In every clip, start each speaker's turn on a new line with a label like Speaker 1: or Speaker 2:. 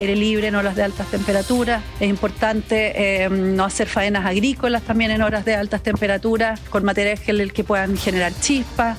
Speaker 1: aire libre en horas de altas temperaturas. Es importante no hacer faenas agrícolas también en horas de altas temperaturas, con materiales que puedan generar chispas.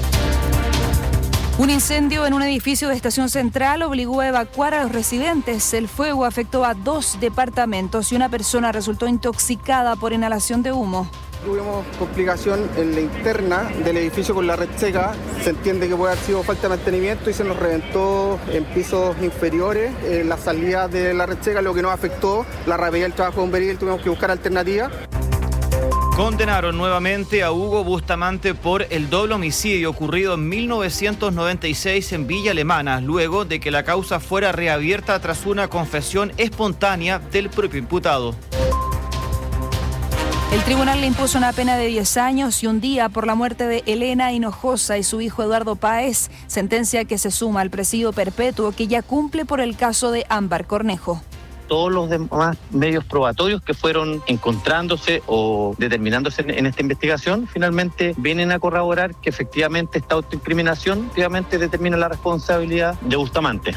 Speaker 2: Un incendio en un edificio de Estación Central obligó a evacuar a los residentes. El fuego afectó a 2 departamentos y una persona resultó intoxicada por inhalación de humo.
Speaker 3: Tuvimos complicación en la interna del edificio con la red seca. Se entiende que puede haber sido falta de mantenimiento y se nos reventó en pisos inferiores la salida de la red seca, lo que nos afectó la rapidez del trabajo bomberil. Tuvimos que buscar alternativas.
Speaker 4: Condenaron nuevamente a Hugo Bustamante por el doble homicidio ocurrido en 1996 en Villa Alemana, luego de que la causa fuera reabierta tras una confesión espontánea del propio imputado.
Speaker 2: El tribunal le impuso una pena de 10 años y un día por la muerte de Elena Hinojosa y su hijo Eduardo Páez, sentencia que se suma al presidio perpetuo que ya cumple por el caso de Ámbar Cornejo.
Speaker 5: Todos los demás medios probatorios que fueron encontrándose o determinándose en esta investigación finalmente vienen a corroborar que efectivamente esta autoincriminación efectivamente determina la responsabilidad de Bustamante.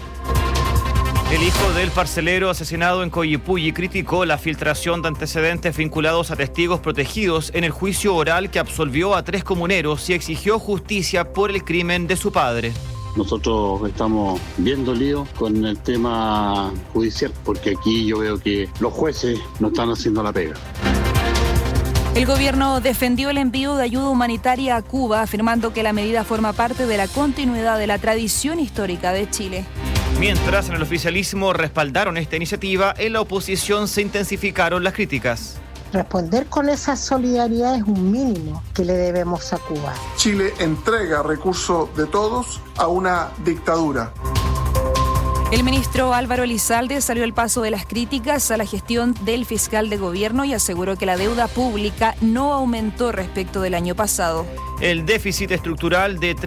Speaker 4: El hijo del parcelero asesinado en Coyipulli criticó la filtración de antecedentes vinculados a testigos protegidos en el juicio oral que absolvió a 3 comuneros y exigió justicia por el crimen de su padre.
Speaker 6: Nosotros estamos bien dolidos con el tema judicial porque aquí yo veo que los jueces no están haciendo la pega.
Speaker 2: El gobierno defendió el envío de ayuda humanitaria a Cuba, afirmando que la medida forma parte de la continuidad de la tradición histórica de Chile.
Speaker 4: Mientras en el oficialismo respaldaron esta iniciativa, en la oposición se intensificaron las críticas.
Speaker 7: Responder con esa solidaridad es un mínimo que le debemos a Cuba.
Speaker 8: Chile entrega recursos de todos a una dictadura.
Speaker 2: El ministro Álvaro Elizalde salió al paso de las críticas a la gestión del fiscal de gobierno y aseguró que la deuda pública no aumentó respecto del año pasado.
Speaker 4: El déficit estructural de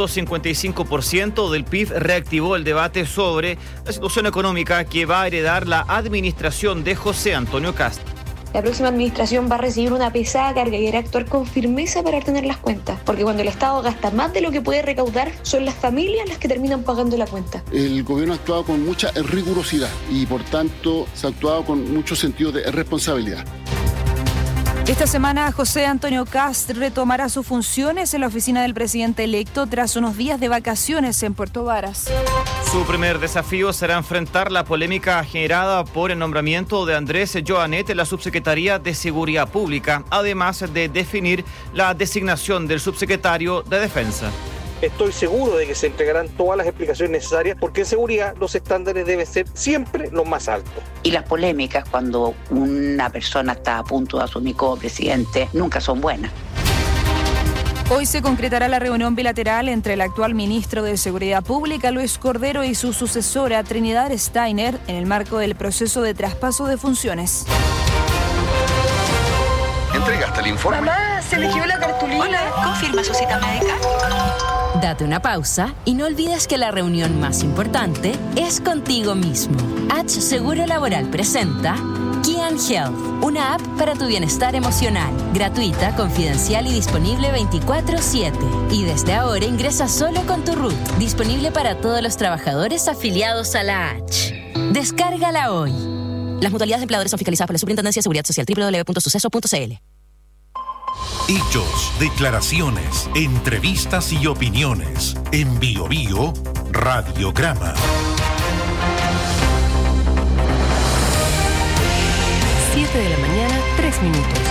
Speaker 4: 3.55% del PIB reactivó el debate sobre la situación económica que va a heredar la administración de José Antonio Kast.
Speaker 9: La próxima administración va a recibir una pesada carga y deberá actuar con firmeza para retener las cuentas, porque cuando el Estado gasta más de lo que puede recaudar, son las familias las que terminan pagando la cuenta.
Speaker 6: El gobierno ha actuado con mucha rigurosidad y por tanto se ha actuado con mucho sentido de responsabilidad.
Speaker 2: Esta semana José Antonio Kast retomará sus funciones en la oficina del presidente electo tras unos días de vacaciones en Puerto Varas.
Speaker 4: Su primer desafío será enfrentar la polémica generada por el nombramiento de Andrés Joanet en la Subsecretaría de Seguridad Pública, además de definir la designación del subsecretario de Defensa.
Speaker 10: Estoy seguro de que se entregarán todas las explicaciones necesarias porque en seguridad los estándares deben ser siempre los más altos.
Speaker 11: Y las polémicas cuando una persona está a punto de asumir como presidente nunca son buenas.
Speaker 2: Hoy se concretará la reunión bilateral entre el actual ministro de Seguridad Pública, Luis Cordero, y su sucesora, Trinidad Steiner, en el marco del proceso de traspaso de funciones.
Speaker 12: ¿Entregaste el informe?
Speaker 13: Mamá, se eligió la cartulina.
Speaker 14: Hola, ¿confirma su cita médica?
Speaker 15: Date una pausa y no olvides que la reunión más importante es contigo mismo. H Seguro Laboral presenta Kian Health, una app para tu bienestar emocional, gratuita, confidencial y disponible 24/7. Y desde ahora ingresa solo con tu RUT, disponible para todos los trabajadores afiliados a la H. Descárgala hoy. Las mutualidades de empleadores son fiscalizadas por la Superintendencia de Seguridad Social, www.suceso.cl.
Speaker 16: Hechos, declaraciones, entrevistas y opiniones. En Bio Bio, Radiograma.
Speaker 17: 7 de la mañana, 3 minutos.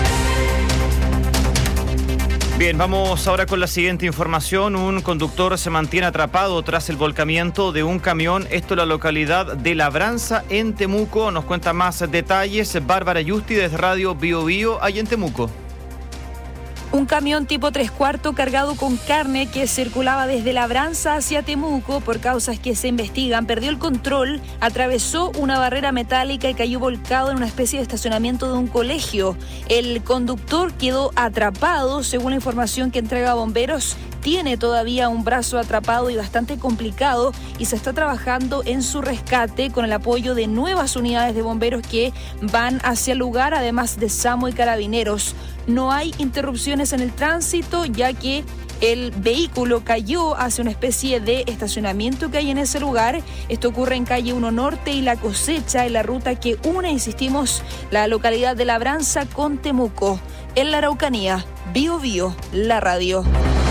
Speaker 4: Bien, vamos ahora con la siguiente información. Un conductor se mantiene atrapado tras el volcamiento de un camión. Esto en la localidad de Labranza, en Temuco. Nos cuenta más detalles Bárbara Yusti desde Radio Bio Bio, ahí en Temuco.
Speaker 2: Un camión tipo 3/4 cargado con carne que circulaba desde Labranza hacia Temuco por causas que se investigan, perdió el control, atravesó una barrera metálica y cayó volcado en una especie de estacionamiento de un colegio. El conductor quedó atrapado, según la información que entrega Bomberos. Tiene todavía un brazo atrapado y bastante complicado y se está trabajando en su rescate con el apoyo de nuevas unidades de bomberos que van hacia el lugar, además de SAMU y carabineros. No hay interrupciones en el tránsito, ya que El vehículo cayó hacia una especie de estacionamiento que hay en ese lugar. Esto ocurre en calle 1 Norte y La Cosecha, en la ruta que une, insistimos, la localidad de Labranza con Temuco. En la Araucanía, Bío Bío, la radio.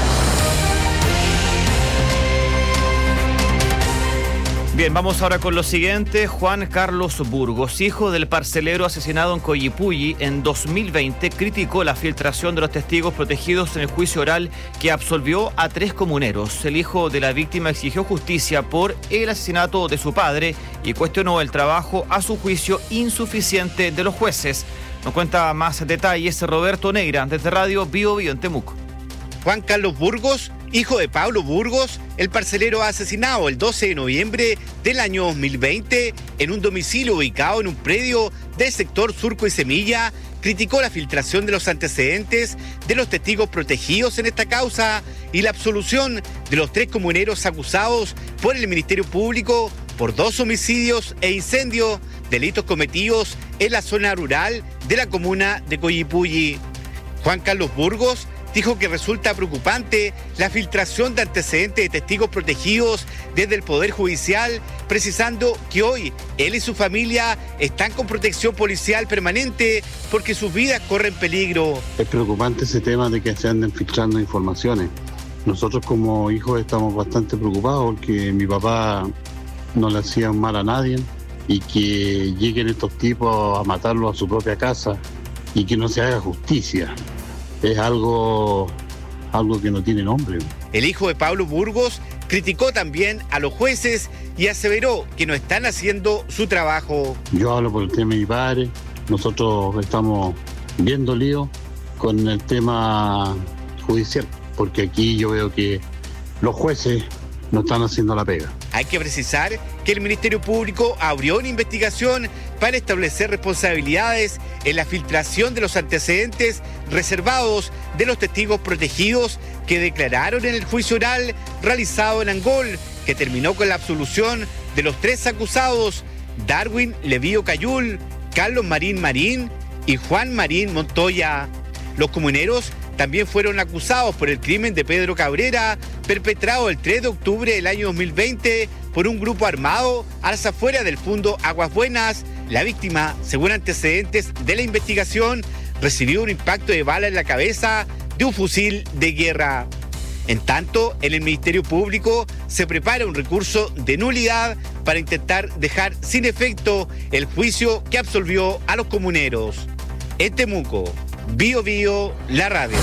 Speaker 4: Bien, vamos ahora con lo siguiente. Juan Carlos Burgos, hijo del parcelero asesinado en Coyipulli en 2020, criticó la filtración de los testigos protegidos en el juicio oral que absolvió a 3 comuneros. El hijo de la víctima exigió justicia por el asesinato de su padre y cuestionó el trabajo, a su juicio, insuficiente de los jueces. Nos cuenta más detalles Roberto Neira, desde Radio Bío Bío en Temuco.
Speaker 12: Juan Carlos Burgos, hijo de Pablo Burgos, el parcelero asesinado el 12 de noviembre del año 2020 en un domicilio ubicado en un predio del sector Surco y Semilla, criticó la filtración de los antecedentes de los testigos protegidos en esta causa y la absolución de los 3 comuneros acusados por el Ministerio Público por 2 homicidios e incendios, delitos cometidos en la zona rural de la comuna de Coyipulli. Juan Carlos Burgos dijo que resulta preocupante la filtración de antecedentes de testigos protegidos desde el Poder Judicial, precisando que hoy él y su familia están con protección policial permanente porque sus vidas corren peligro.
Speaker 6: Es preocupante ese tema de que se anden filtrando informaciones. Nosotros como hijos estamos bastante preocupados porque mi papá no le hacía mal a nadie y que lleguen estos tipos a matarlo a su propia casa y que no se haga justicia. Es algo que no tiene nombre.
Speaker 12: El hijo de Pablo Burgos criticó también a los jueces y aseveró que no están haciendo su trabajo.
Speaker 6: Yo hablo por el tema de mi padre. Nosotros estamos bien dolidos con el tema judicial, porque aquí yo veo que los jueces no están haciendo la pega.
Speaker 12: Hay que precisar que el Ministerio Público abrió una investigación para establecer responsabilidades en la filtración de los antecedentes reservados de los testigos protegidos que declararon en el juicio oral realizado en Angol, que terminó con la absolución de los 3 acusados, Darwin Levío Cayul, Carlos Marín Marín y Juan Marín Montoya. Los comuneros también fueron acusados por el crimen de Pedro Cabrera, perpetrado el 3 de octubre del año 2020 por un grupo armado a las afueras del Fundo Aguas Buenas. La víctima, según antecedentes de la investigación, recibió un impacto de bala en la cabeza de un fusil de guerra. En tanto, en el Ministerio Público se prepara un recurso de nulidad para intentar dejar sin efecto el juicio que absolvió a los comuneros. En Temuco, Bío Bío, la radio.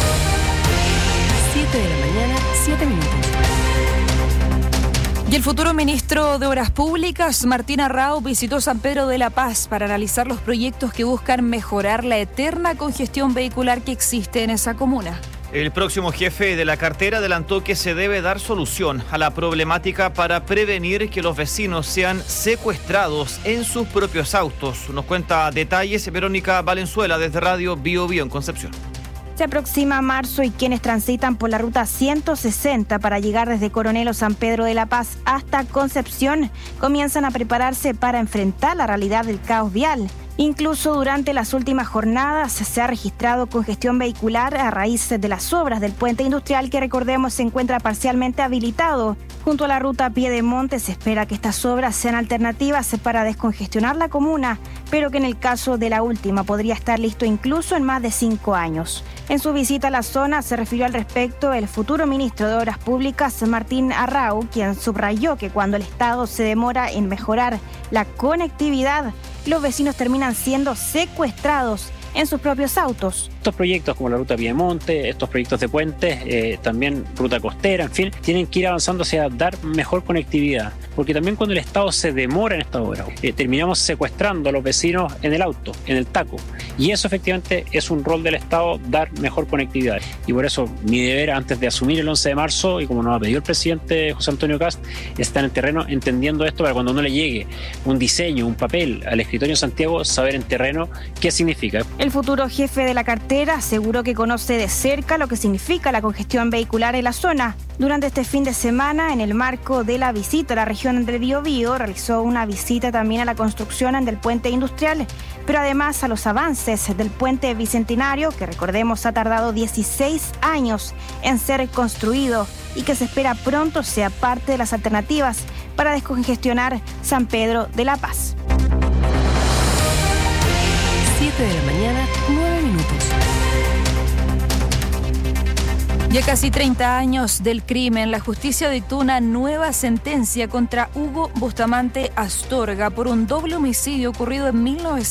Speaker 17: 7 de la mañana, 7 minutos.
Speaker 2: Y el futuro ministro de Obras Públicas, Martín Arrau, visitó San Pedro de la Paz para analizar los proyectos que buscan mejorar la eterna congestión vehicular que existe en esa comuna.
Speaker 4: El próximo jefe de la cartera adelantó que se debe dar solución a la problemática para prevenir que los vecinos sean secuestrados en sus propios autos. Nos cuenta detalles Verónica Valenzuela desde Radio Bío Bío en Concepción.
Speaker 13: Se aproxima marzo y quienes transitan por la ruta 160 para llegar desde Coronel o San Pedro de la Paz hasta Concepción comienzan a prepararse para enfrentar la realidad del caos vial. Incluso durante las últimas jornadas se ha registrado congestión vehicular a raíz de las obras del puente industrial que, recordemos, se encuentra parcialmente habilitado. Junto a la ruta Piedemonte se espera que estas obras sean alternativas para descongestionar la comuna, pero que en el caso de la última podría estar listo incluso en más de 5 años. En su visita a la zona se refirió al respecto el futuro ministro de Obras Públicas, Martín Arrau, quien subrayó que cuando el Estado se demora en mejorar la conectividad, los vecinos terminan siendo secuestrados en sus propios autos.
Speaker 18: Estos proyectos como la ruta Piedemonte, estos proyectos de puentes, también ruta costera, en fin, tienen que ir avanzando hacia dar mejor conectividad, porque también cuando el Estado se demora en esta obra, terminamos secuestrando a los vecinos en el auto, en el taco, y eso efectivamente es un rol del Estado, dar mejor conectividad. Y por eso mi deber antes de asumir el 11 de marzo, y como nos ha pedido el presidente José Antonio Kast, estar en el terreno entendiendo esto para cuando no le llegue un diseño, un papel al escritorio de Santiago, saber en terreno qué significa.
Speaker 13: El futuro jefe de la cartera Costera aseguró que conoce de cerca lo que significa la congestión vehicular en la zona. Durante este fin de semana, en el marco de la visita a la región del Biobío, realizó una visita también a la construcción del puente industrial, pero además a los avances del puente bicentenario, que recordemos ha tardado 16 años en ser construido y que se espera pronto sea parte de las alternativas para descongestionar San Pedro de la Paz.
Speaker 17: 7 de la mañana, 9 minutos.
Speaker 2: Ya casi 30 años del crimen, la justicia dictó una nueva sentencia contra Hugo Bustamante Astorga por un doble homicidio ocurrido en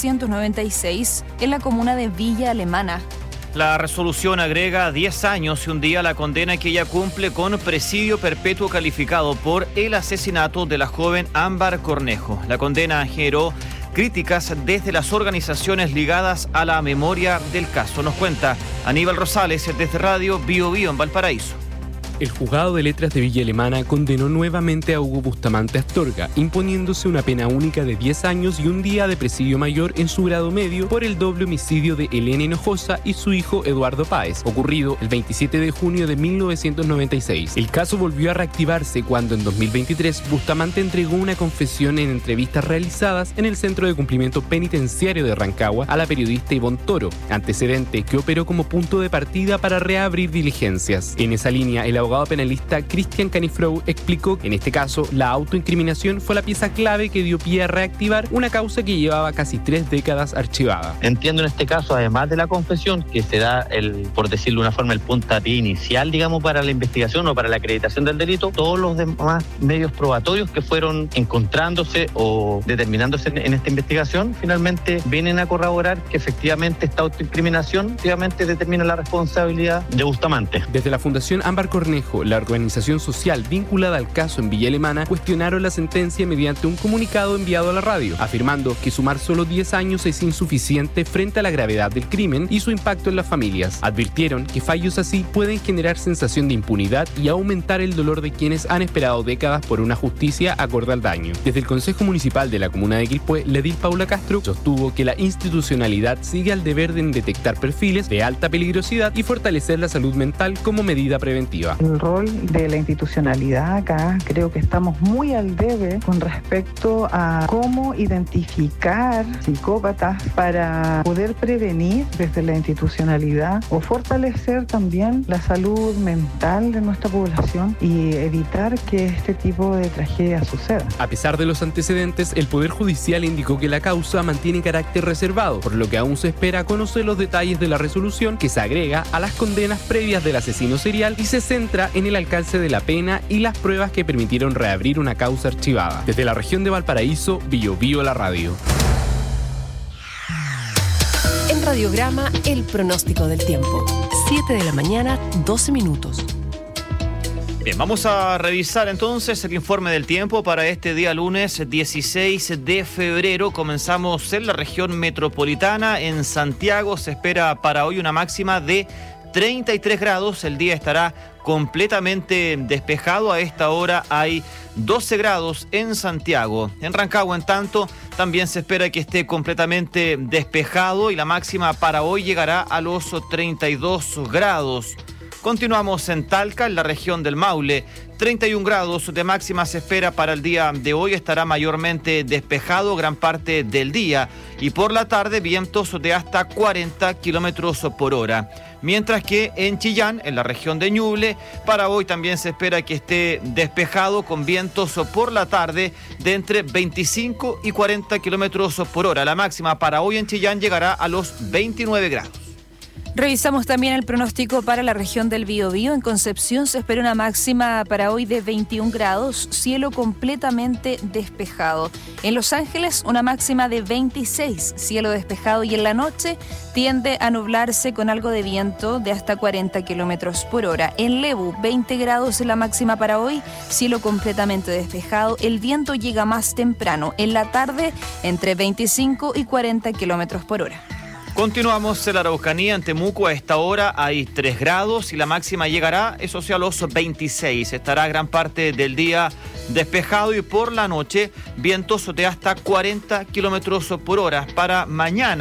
Speaker 2: 1996 en la comuna de Villa Alemana.
Speaker 4: La resolución agrega 10 años y un día a la condena que ella cumple con presidio perpetuo calificado por el asesinato de la joven Ámbar Cornejo. La condena generó críticas desde las organizaciones ligadas a la memoria del caso. Nos cuenta Aníbal Rosales desde Radio Biobío en Valparaíso.
Speaker 19: El juzgado de letras de Villa Alemana condenó nuevamente a Hugo Bustamante Astorga, imponiéndose una pena única de 10 años y un día de presidio mayor en su grado medio por el doble homicidio de Elena Hinojosa y su hijo Eduardo Páez, ocurrido el 27 de junio de 1996. El caso volvió a reactivarse cuando en 2023 Bustamante entregó una confesión en entrevistas realizadas en el Centro de Cumplimiento Penitenciario de Rancagua a la periodista Ivonne Toro, antecedente que operó como punto de partida para reabrir diligencias. En esa línea, el abogado penalista Cristian Canifrou explicó que en este caso la autoincriminación fue la pieza clave que dio pie a reactivar una causa que llevaba casi 3 décadas archivada.
Speaker 5: Entiendo en este caso, además de la confesión, que se da por decirlo de una forma, el puntapié inicial, digamos, para la investigación o para la acreditación del delito, todos los demás medios probatorios que fueron encontrándose o determinándose en esta investigación, finalmente vienen a corroborar que efectivamente esta autoincriminación efectivamente determina la responsabilidad de Bustamante.
Speaker 19: Desde la Fundación Ámbar Cornejo, la organización social vinculada al caso en Villa Alemana, cuestionaron la sentencia mediante un comunicado enviado a la radio, afirmando que sumar solo 10 años es insuficiente frente a la gravedad del crimen y su impacto en las familias. Advirtieron que fallos así pueden generar sensación de impunidad y aumentar el dolor de quienes han esperado décadas por una justicia acorde al daño. Desde el Consejo Municipal de la Comuna de Quilpué, la edil Paula Castro sostuvo que la institucionalidad sigue al deber de detectar perfiles de alta peligrosidad y fortalecer la salud mental como medida preventiva.
Speaker 20: El rol de la institucionalidad acá, creo que estamos muy al debe con respecto a cómo identificar psicópatas para poder prevenir desde la institucionalidad o fortalecer también la salud mental de nuestra población y evitar que este tipo de tragedias sucedan.
Speaker 19: A pesar de los antecedentes, el Poder Judicial indicó que la causa mantiene carácter reservado, por lo que aún se espera conocer los detalles de la resolución que se agrega a las condenas previas del asesino serial y se centra en el alcance de la pena y las pruebas que permitieron reabrir una causa archivada. Desde la región de Valparaíso, Biobío la radio.
Speaker 17: En Radiograma, el pronóstico del tiempo. 7 de la mañana, 12 minutos.
Speaker 4: Bien, vamos a revisar entonces el informe del tiempo para este día lunes 16 de febrero. Comenzamos en la región metropolitana. En Santiago se espera para hoy una máxima de 33 grados. El día estará completamente despejado. A esta hora hay 12 grados en Santiago. En Rancagua, en tanto, también se espera que esté completamente despejado y la máxima para hoy llegará a los 32 grados. Continuamos en Talca, en la región del Maule. 31 grados de máxima se espera para el día de hoy. Estará mayormente despejado gran parte del día y por la tarde vientos de hasta 40 kilómetros por hora. Mientras que en Chillán, en la región de Ñuble, para hoy también se espera que esté despejado con vientos por la tarde de entre 25 y 40 kilómetros por hora. La máxima para hoy en Chillán llegará a los 29 grados.
Speaker 2: Revisamos también el pronóstico para la región del Biobío. En Concepción se espera una máxima para hoy de 21 grados, cielo completamente despejado. En Los Ángeles una máxima de 26, cielo despejado y en la noche tiende a nublarse con algo de viento de hasta 40 kilómetros por hora. En Lebu 20 grados la máxima para hoy, cielo completamente despejado. El viento llega más temprano, en la tarde entre 25 y 40 kilómetros por hora.
Speaker 4: Continuamos en la Araucanía, en Temuco. A esta hora hay 3 grados y la máxima llegará, eso sí, a los 26. Estará gran parte del día despejado y por la noche vientos de hasta 40 kilómetros por hora. Para mañana,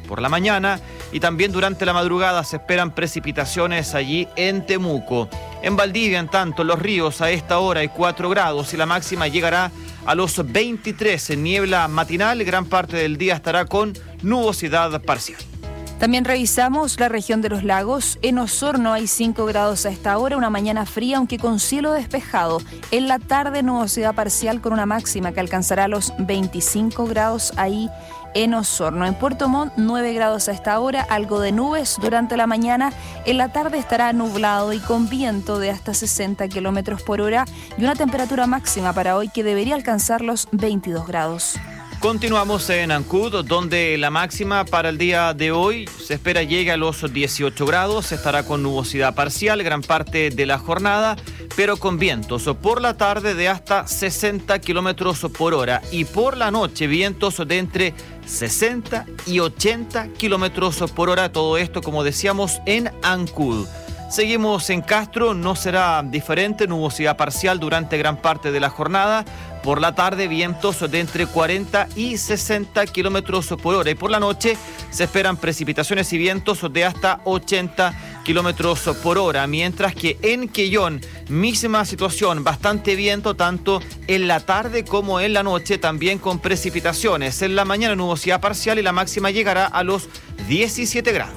Speaker 4: por la mañana y también durante la madrugada se esperan precipitaciones allí en Temuco. En Valdivia, en tanto, Los Ríos a esta hora hay 4 grados y la máxima llegará a los 23 en niebla matinal. Gran parte del día estará con nubosidad parcial.
Speaker 2: También revisamos la región de los lagos. En Osorno hay 5 grados a esta hora, una mañana fría aunque con cielo despejado. En la tarde nubosidad parcial con una máxima que alcanzará los 25 grados ahí en Osorno. En Puerto Montt 9 grados a esta hora, algo de nubes durante la mañana. En la tarde estará nublado y con viento de hasta 60 kilómetros por hora y una temperatura máxima para hoy que debería alcanzar los 22 grados.
Speaker 4: Continuamos en Ancud, donde la máxima para el día de hoy se espera llegue a los 18 grados, estará con nubosidad parcial gran parte de la jornada, pero con vientos por la tarde de hasta 60 kilómetros por hora y por la noche vientos de entre 60 y 80 kilómetros por hora, todo esto como decíamos en Ancud. Seguimos en Castro, no será diferente, nubosidad parcial durante gran parte de la jornada. Por la tarde, vientos de entre 40 y 60 kilómetros por hora. Y por la noche se esperan precipitaciones y vientos de hasta 80 kilómetros por hora. Mientras que en Quellón, misma situación, bastante viento, tanto en la tarde como en la noche, también con precipitaciones. En la mañana, nubosidad parcial y la máxima llegará a los 17 grados.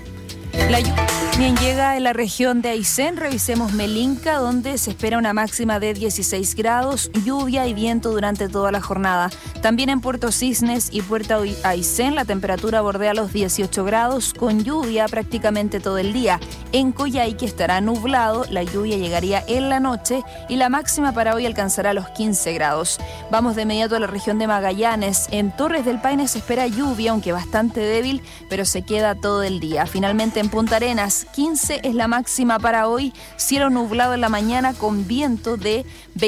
Speaker 2: La lluvia también llega en la región de Aysén. Revisemos Melinca, donde se espera una máxima de 16 grados, lluvia y viento durante toda la jornada. También en Puerto Cisnes y Puerto Aysén la temperatura bordea los 18 grados, con lluvia prácticamente todo el día. En Coyhaique estará nublado, la lluvia llegaría en la noche y la máxima para hoy alcanzará los 15 grados. Vamos de inmediato a la región de Magallanes. En Torres del Paine se espera lluvia, aunque bastante débil, pero se queda todo el día. Finalmente en Punta Arenas, 15 es la máxima para hoy, cielo nublado en la mañana con viento de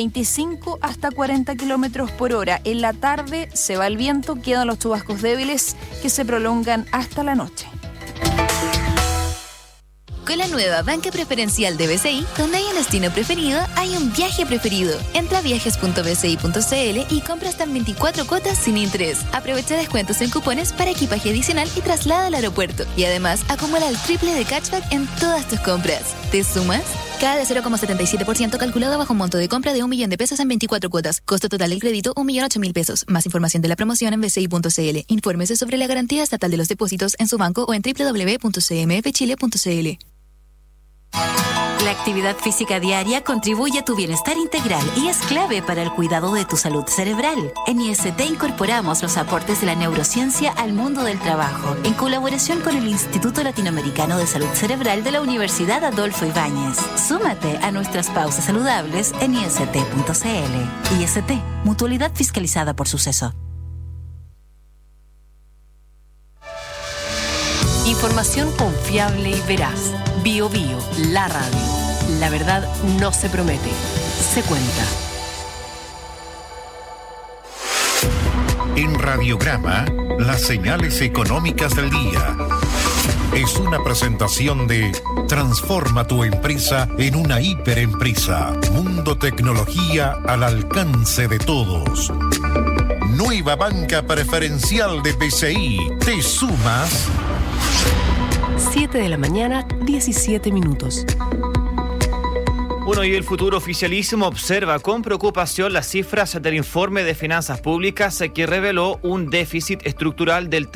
Speaker 2: 25 hasta 40 kilómetros por hora. En la tarde se va el viento, quedan los chubascos débiles que se prolongan hasta la noche.
Speaker 21: Con la nueva banca preferencial de BCI, donde hay un destino preferido, hay un viaje preferido. Entra a viajes.bci.cl y compra hasta en 24 cuotas sin interés. Aprovecha descuentos en cupones para equipaje adicional y traslada al aeropuerto. Y además, acumula el triple de cashback en todas tus compras. ¿Te sumas? Cada de 0,77% calculado bajo un monto de compra de 1 millón de pesos en 24 cuotas. Costo total del crédito, 1.008.000 pesos. Más información de la promoción en bci.cl. Infórmese sobre la garantía estatal de los depósitos en su banco o en www.cmfchile.cl.
Speaker 22: La actividad física diaria contribuye a tu bienestar integral y es clave para el cuidado de tu salud cerebral. En IST incorporamos los aportes de la neurociencia al mundo del trabajo, en colaboración con el Instituto Latinoamericano de Salud Cerebral de la Universidad Adolfo Ibáñez. Súmate a nuestras pausas saludables en ist.cl. IST, mutualidad fiscalizada por Suceso.
Speaker 17: Información confiable y veraz. Bio Bio, la radio. La verdad no se promete, se cuenta.
Speaker 16: En Radiograma, las señales económicas del día. Es una presentación de Transforma tu empresa en una hiperempresa. Mundo Tecnología al alcance de todos. Nueva banca preferencial de BCI. ¿Te sumas?
Speaker 17: 7 de la mañana, 17 minutos.
Speaker 4: Bueno, y el futuro oficialismo observa con preocupación las cifras del informe de finanzas públicas que reveló un déficit estructural del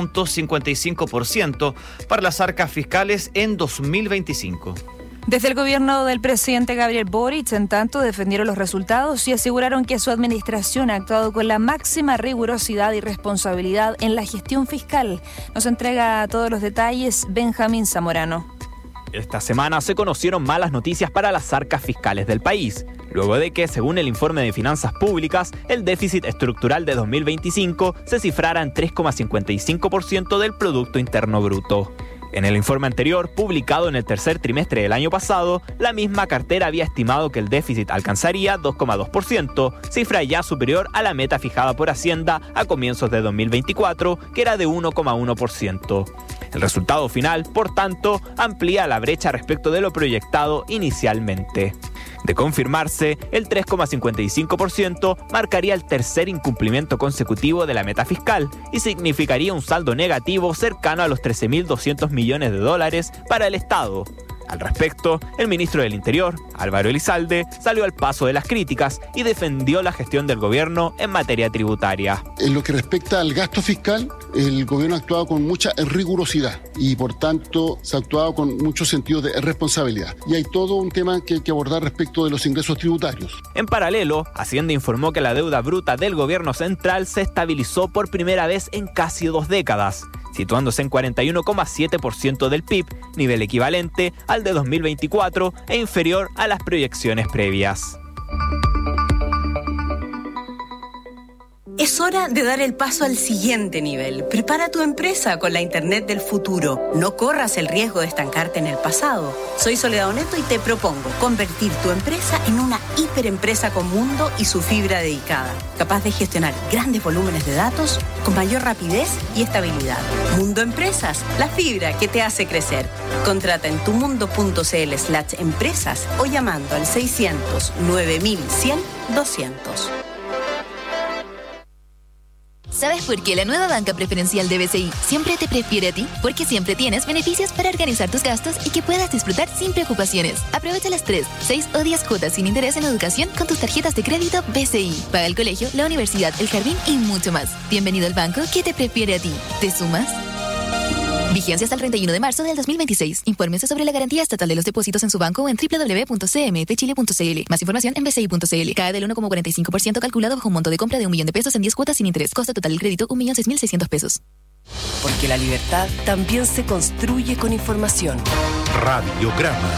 Speaker 4: 3.55% para las arcas fiscales en 2025.
Speaker 2: Desde el gobierno del presidente Gabriel Boric, en tanto, defendieron los resultados y aseguraron que su administración ha actuado con la máxima rigurosidad y responsabilidad en la gestión fiscal. Nos entrega todos los detalles Benjamín Zamorano.
Speaker 23: Esta semana se conocieron malas noticias para las arcas fiscales del país, luego de que, según el informe de finanzas públicas, el déficit estructural de 2025 se cifrara en 3,55% del Producto Interno Bruto. En el informe anterior, publicado en el tercer trimestre del año pasado, la misma cartera había estimado que el déficit alcanzaría 2,2%, cifra ya superior a la meta fijada por Hacienda a comienzos de 2024, que era de 1,1%. El resultado final, por tanto, amplía la brecha respecto de lo proyectado inicialmente. De confirmarse, el 3,55% marcaría el tercer incumplimiento consecutivo de la meta fiscal y significaría un saldo negativo cercano a los 13.200 millones de dólares para el Estado. Al respecto, el ministro del Interior, Álvaro Elizalde, salió al paso de las críticas y defendió la gestión del gobierno en materia tributaria.
Speaker 1: En lo que respecta al gasto fiscal, el gobierno ha actuado con mucha rigurosidad y por tanto se ha actuado con mucho sentido de responsabilidad. Y hay todo un tema que hay que abordar respecto de los ingresos tributarios.
Speaker 23: En paralelo, Hacienda informó que la deuda bruta del gobierno central se estabilizó por primera vez en casi 2 décadas, situándose en 41,7% del PIB, nivel equivalente al de 2024 e inferior a las proyecciones previas.
Speaker 3: Es hora de dar el paso al siguiente nivel. Prepara tu empresa con la Internet del futuro. No corras el riesgo de estancarte en el pasado. Soy Soledad Oneto y te propongo convertir tu empresa en una hiperempresa con Mundo y su fibra dedicada, capaz de gestionar grandes volúmenes de datos con mayor rapidez y estabilidad. Mundo Empresas, la fibra que te hace crecer. Contrata en tumundo.cl/empresas o llamando al 600 9100 200.
Speaker 21: ¿Sabes por qué la nueva banca preferencial de BCI siempre te prefiere a ti? Porque siempre tienes beneficios para organizar tus gastos y que puedas disfrutar sin preocupaciones. Aprovecha las 3, 6 o 10 cuotas sin interés en educación con tus tarjetas de crédito BCI. Paga el colegio, la universidad, el jardín y mucho más. Bienvenido al banco que te prefiere a ti. ¿Te sumas? Vigencia hasta el 31 de marzo del 2026. Infórmese sobre la garantía estatal de los depósitos en su banco o en www.cmfchile.cl. Más información en bci.cl. CAE del 1,45% calculado bajo un monto de compra de $1.000.000 en 10 cuotas sin interés. Costo total del crédito $1.006.600 pesos.
Speaker 17: Porque la libertad también se construye con información.
Speaker 16: Radiograma.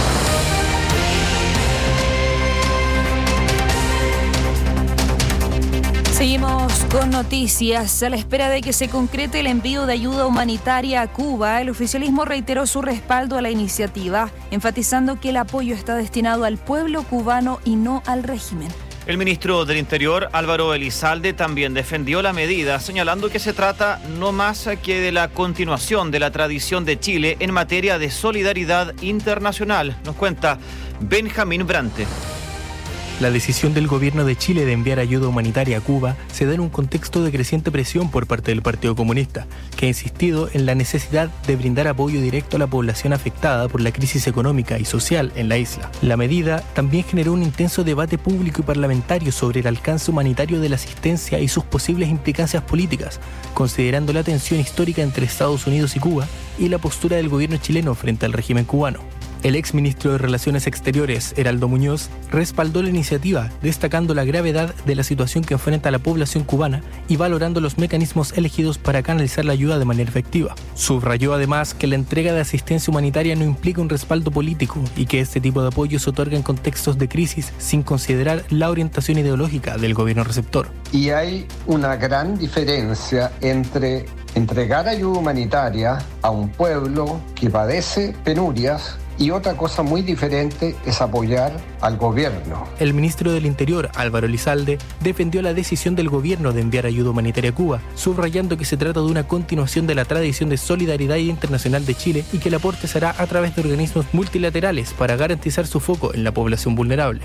Speaker 2: Seguimos con noticias. A la espera de que se concrete el envío de ayuda humanitaria a Cuba, el oficialismo reiteró su respaldo a la iniciativa, enfatizando que el apoyo está destinado al pueblo cubano y no al régimen.
Speaker 4: El ministro del Interior, Álvaro Elizalde, también defendió la medida, señalando que se trata no más que de la continuación de la tradición de Chile en materia de solidaridad internacional. Nos cuenta Benjamín Brante.
Speaker 7: La decisión del gobierno de Chile de enviar ayuda humanitaria a Cuba se da en un contexto de creciente presión por parte del Partido Comunista, que ha insistido en la necesidad de brindar apoyo directo a la población afectada por la crisis económica y social en la isla. La medida también generó un intenso debate público y parlamentario sobre el alcance humanitario de la asistencia y sus posibles implicancias políticas, considerando la tensión histórica entre Estados Unidos y Cuba y la postura del gobierno chileno frente al régimen cubano. El exministro de Relaciones Exteriores, Heraldo Muñoz, respaldó la iniciativa, destacando la gravedad de la situación que enfrenta la población cubana y valorando los mecanismos elegidos para canalizar la ayuda de manera efectiva. Subrayó además que la entrega de asistencia humanitaria no implica un respaldo político y que este tipo de apoyo se otorga en contextos de crisis sin considerar la orientación ideológica del gobierno receptor.
Speaker 24: Y hay una gran diferencia entre entregar ayuda humanitaria a un pueblo que padece penurias y otra cosa muy diferente es apoyar al gobierno.
Speaker 7: El ministro del Interior, Álvaro Elizalde, defendió la decisión del gobierno de enviar ayuda humanitaria a Cuba, subrayando que se trata de una continuación de la tradición de solidaridad internacional de Chile y que el aporte se hará a través de organismos multilaterales para garantizar su foco en la población vulnerable.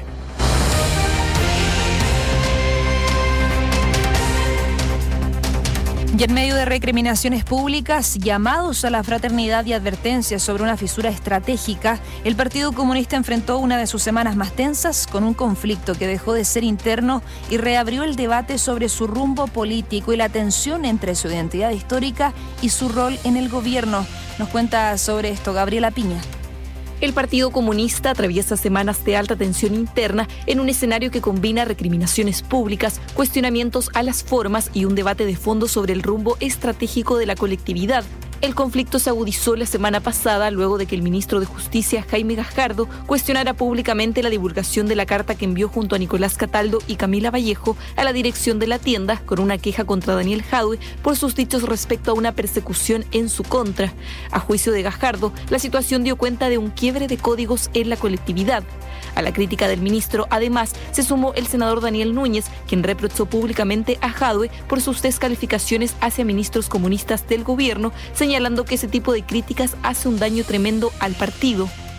Speaker 2: Y en medio de recriminaciones públicas, llamados a la fraternidad y advertencias sobre una fisura estratégica, el Partido Comunista enfrentó una de sus semanas más tensas con un conflicto que dejó de ser interno y reabrió el debate sobre su rumbo político y la tensión entre su identidad histórica y su rol en el gobierno. Nos cuenta sobre esto Gabriela Piña.
Speaker 25: El Partido Comunista atraviesa semanas de alta tensión interna en un escenario que combina recriminaciones públicas, cuestionamientos a las formas y un debate de fondo sobre el rumbo estratégico de la colectividad. El conflicto se agudizó la semana pasada luego de que el ministro de Justicia, Jaime Gajardo, cuestionara públicamente la divulgación de la carta que envió junto a Nicolás Cataldo y Camila Vallejo a la dirección de la tienda con una queja contra Daniel Jadwe por sus dichos respecto a una persecución en su contra. A juicio de Gajardo, la situación dio cuenta de un quiebre de códigos en la colectividad. A la crítica del ministro, además, se sumó el senador Daniel Núñez, quien reprochó públicamente a Jadwe por sus descalificaciones hacia ministros comunistas del gobierno, señalando que ese tipo de críticas hace un daño tremendo al partido.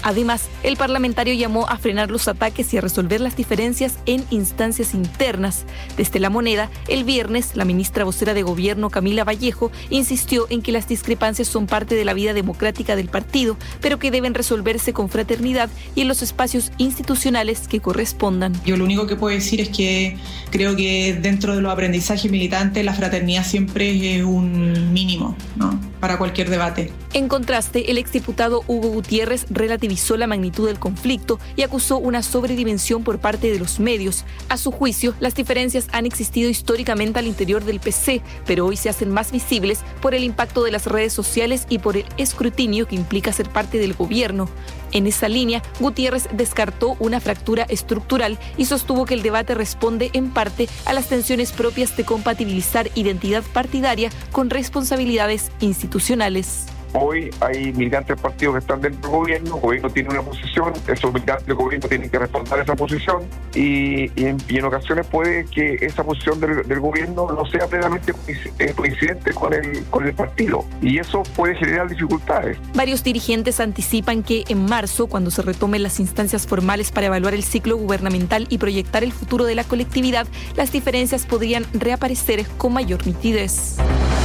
Speaker 25: Además, el parlamentario llamó a frenar los ataques y a resolver las diferencias en instancias internas. Desde La Moneda, el viernes, la ministra vocera de Gobierno, Camila Vallejo, insistió en que las discrepancias son parte de la vida democrática del partido, pero que deben resolverse con fraternidad y en los espacios institucionales que correspondan.
Speaker 8: Yo lo único que puedo decir es que creo que dentro de los aprendizajes militantes la fraternidad siempre es un mínimo, ¿no?, para cualquier debate.
Speaker 25: En contraste, el exdiputado Hugo Gutiérrez relativizó la magnitud del conflicto y acusó una sobredimensión por parte de los medios. A su juicio, las diferencias han existido históricamente al interior del PC, pero hoy se hacen más visibles por el impacto de las redes sociales y por el escrutinio que implica ser parte del gobierno. En esa línea, Gutiérrez descartó una fractura estructural y sostuvo que el debate responde en parte a las tensiones propias de compatibilizar identidad partidaria con responsabilidades institucionales.
Speaker 9: Hoy hay militantes del partido que están dentro del gobierno, el gobierno tiene una posición, esos militantes del gobierno tienen que respaldar esa posición y en ocasiones puede que esa posición del gobierno no sea plenamente coincidente con el partido y eso puede generar dificultades.
Speaker 25: Varios dirigentes anticipan que en marzo, cuando se retomen las instancias formales para evaluar el ciclo gubernamental y proyectar el futuro de la colectividad, las diferencias podrían reaparecer con mayor nitidez.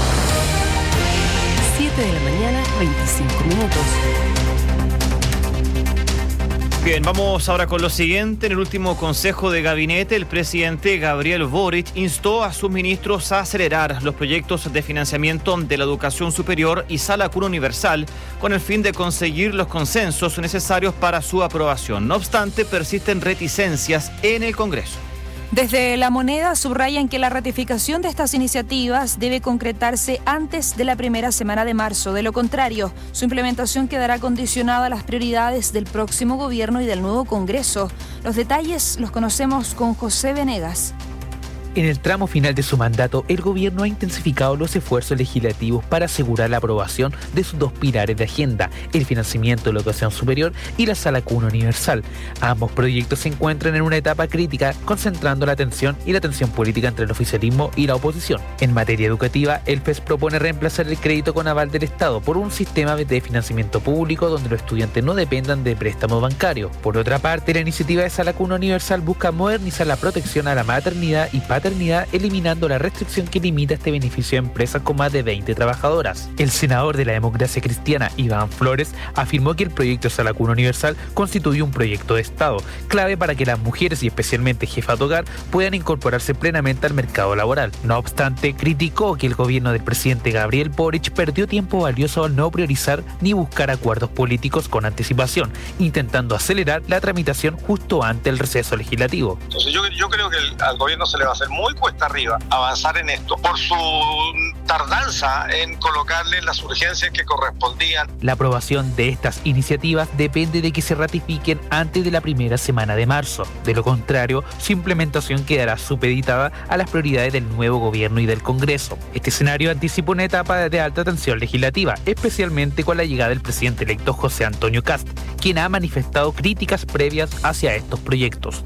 Speaker 17: 7 de la mañana, 25 minutos.
Speaker 4: Bien, vamos ahora con lo siguiente. En el último consejo de gabinete, el presidente Gabriel Boric instó a sus ministros a acelerar los proyectos de financiamiento de la educación superior y Sala Cuna Universal con el fin de conseguir los consensos necesarios para su aprobación. No obstante, persisten reticencias en el Congreso.
Speaker 2: Desde La Moneda subrayan que la ratificación de estas iniciativas debe concretarse antes de la primera semana de marzo. De lo contrario, su implementación quedará condicionada a las prioridades del próximo gobierno y del nuevo Congreso. Los detalles los conocemos con José Venegas.
Speaker 10: En el tramo final de su mandato, el gobierno ha intensificado los esfuerzos legislativos para asegurar la aprobación de sus dos pilares de agenda, el financiamiento de la educación superior y la Sala Cuna Universal. Ambos proyectos se encuentran en una etapa crítica, concentrando la atención y la tensión política entre el oficialismo y la oposición. En materia educativa, el FES propone reemplazar el crédito con aval del Estado por un sistema de financiamiento público donde los estudiantes no dependan de préstamos bancarios. Por otra parte, la iniciativa de Sala Cuna Universal busca modernizar la protección a la maternidad y paternidad, eliminando la restricción que limita este beneficio a empresas con más de 20 trabajadoras. El senador de la Democracia Cristiana, Iván Flores, afirmó que el proyecto Sala Cuna Universal constituye un proyecto de Estado, clave para que las mujeres y especialmente jefas de hogar puedan incorporarse plenamente al mercado laboral. No obstante, criticó que el gobierno del presidente Gabriel Boric perdió tiempo valioso al no priorizar ni buscar acuerdos políticos con anticipación, intentando acelerar la tramitación justo antes del receso legislativo.
Speaker 11: Entonces yo creo que al gobierno se le va a hacer muy cuesta arriba avanzar en esto por su tardanza en colocarle las urgencias que correspondían.
Speaker 10: La aprobación de estas iniciativas depende de que se ratifiquen antes de la primera semana de marzo. De lo contrario, su implementación quedará supeditada a las prioridades del nuevo gobierno y del Congreso. Este escenario anticipa una etapa de alta tensión legislativa, especialmente con la llegada del presidente electo José Antonio Kast, quien ha manifestado críticas previas hacia estos proyectos.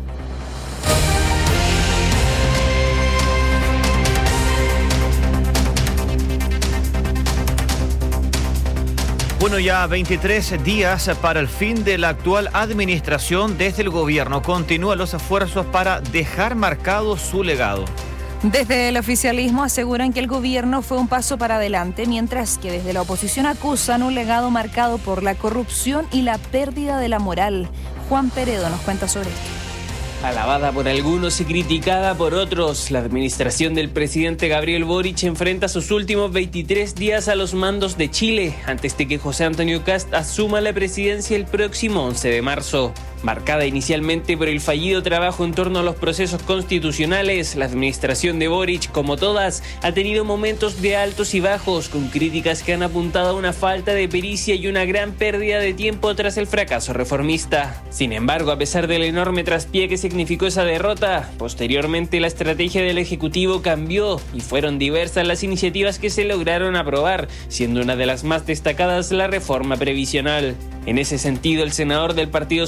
Speaker 4: Bueno, ya 23 días para el fin de la actual administración. Desde el gobierno continúan los esfuerzos para dejar marcado su legado.
Speaker 2: Desde el oficialismo aseguran que el gobierno fue un paso para adelante, mientras que desde la oposición acusan un legado marcado por la corrupción y la pérdida de la moral. Juan Peredo nos cuenta sobre esto.
Speaker 14: Alabada por algunos y criticada por otros, la administración del presidente Gabriel Boric enfrenta sus últimos 23 días a los mandos de Chile, antes de que José Antonio Kast asuma la presidencia el próximo 11 de marzo. Marcada inicialmente por el fallido trabajo en torno a los procesos constitucionales, la administración de Boric, como todas, ha tenido momentos de altos y bajos, con críticas que han apuntado a una falta de pericia y una gran pérdida de tiempo tras el fracaso reformista. Sin embargo, a pesar del enorme traspié que significó esa derrota, posteriormente la estrategia del Ejecutivo cambió y fueron diversas las iniciativas que se lograron aprobar, siendo una de las más destacadas la reforma previsional. En ese sentido, el senador del Partido Socialista,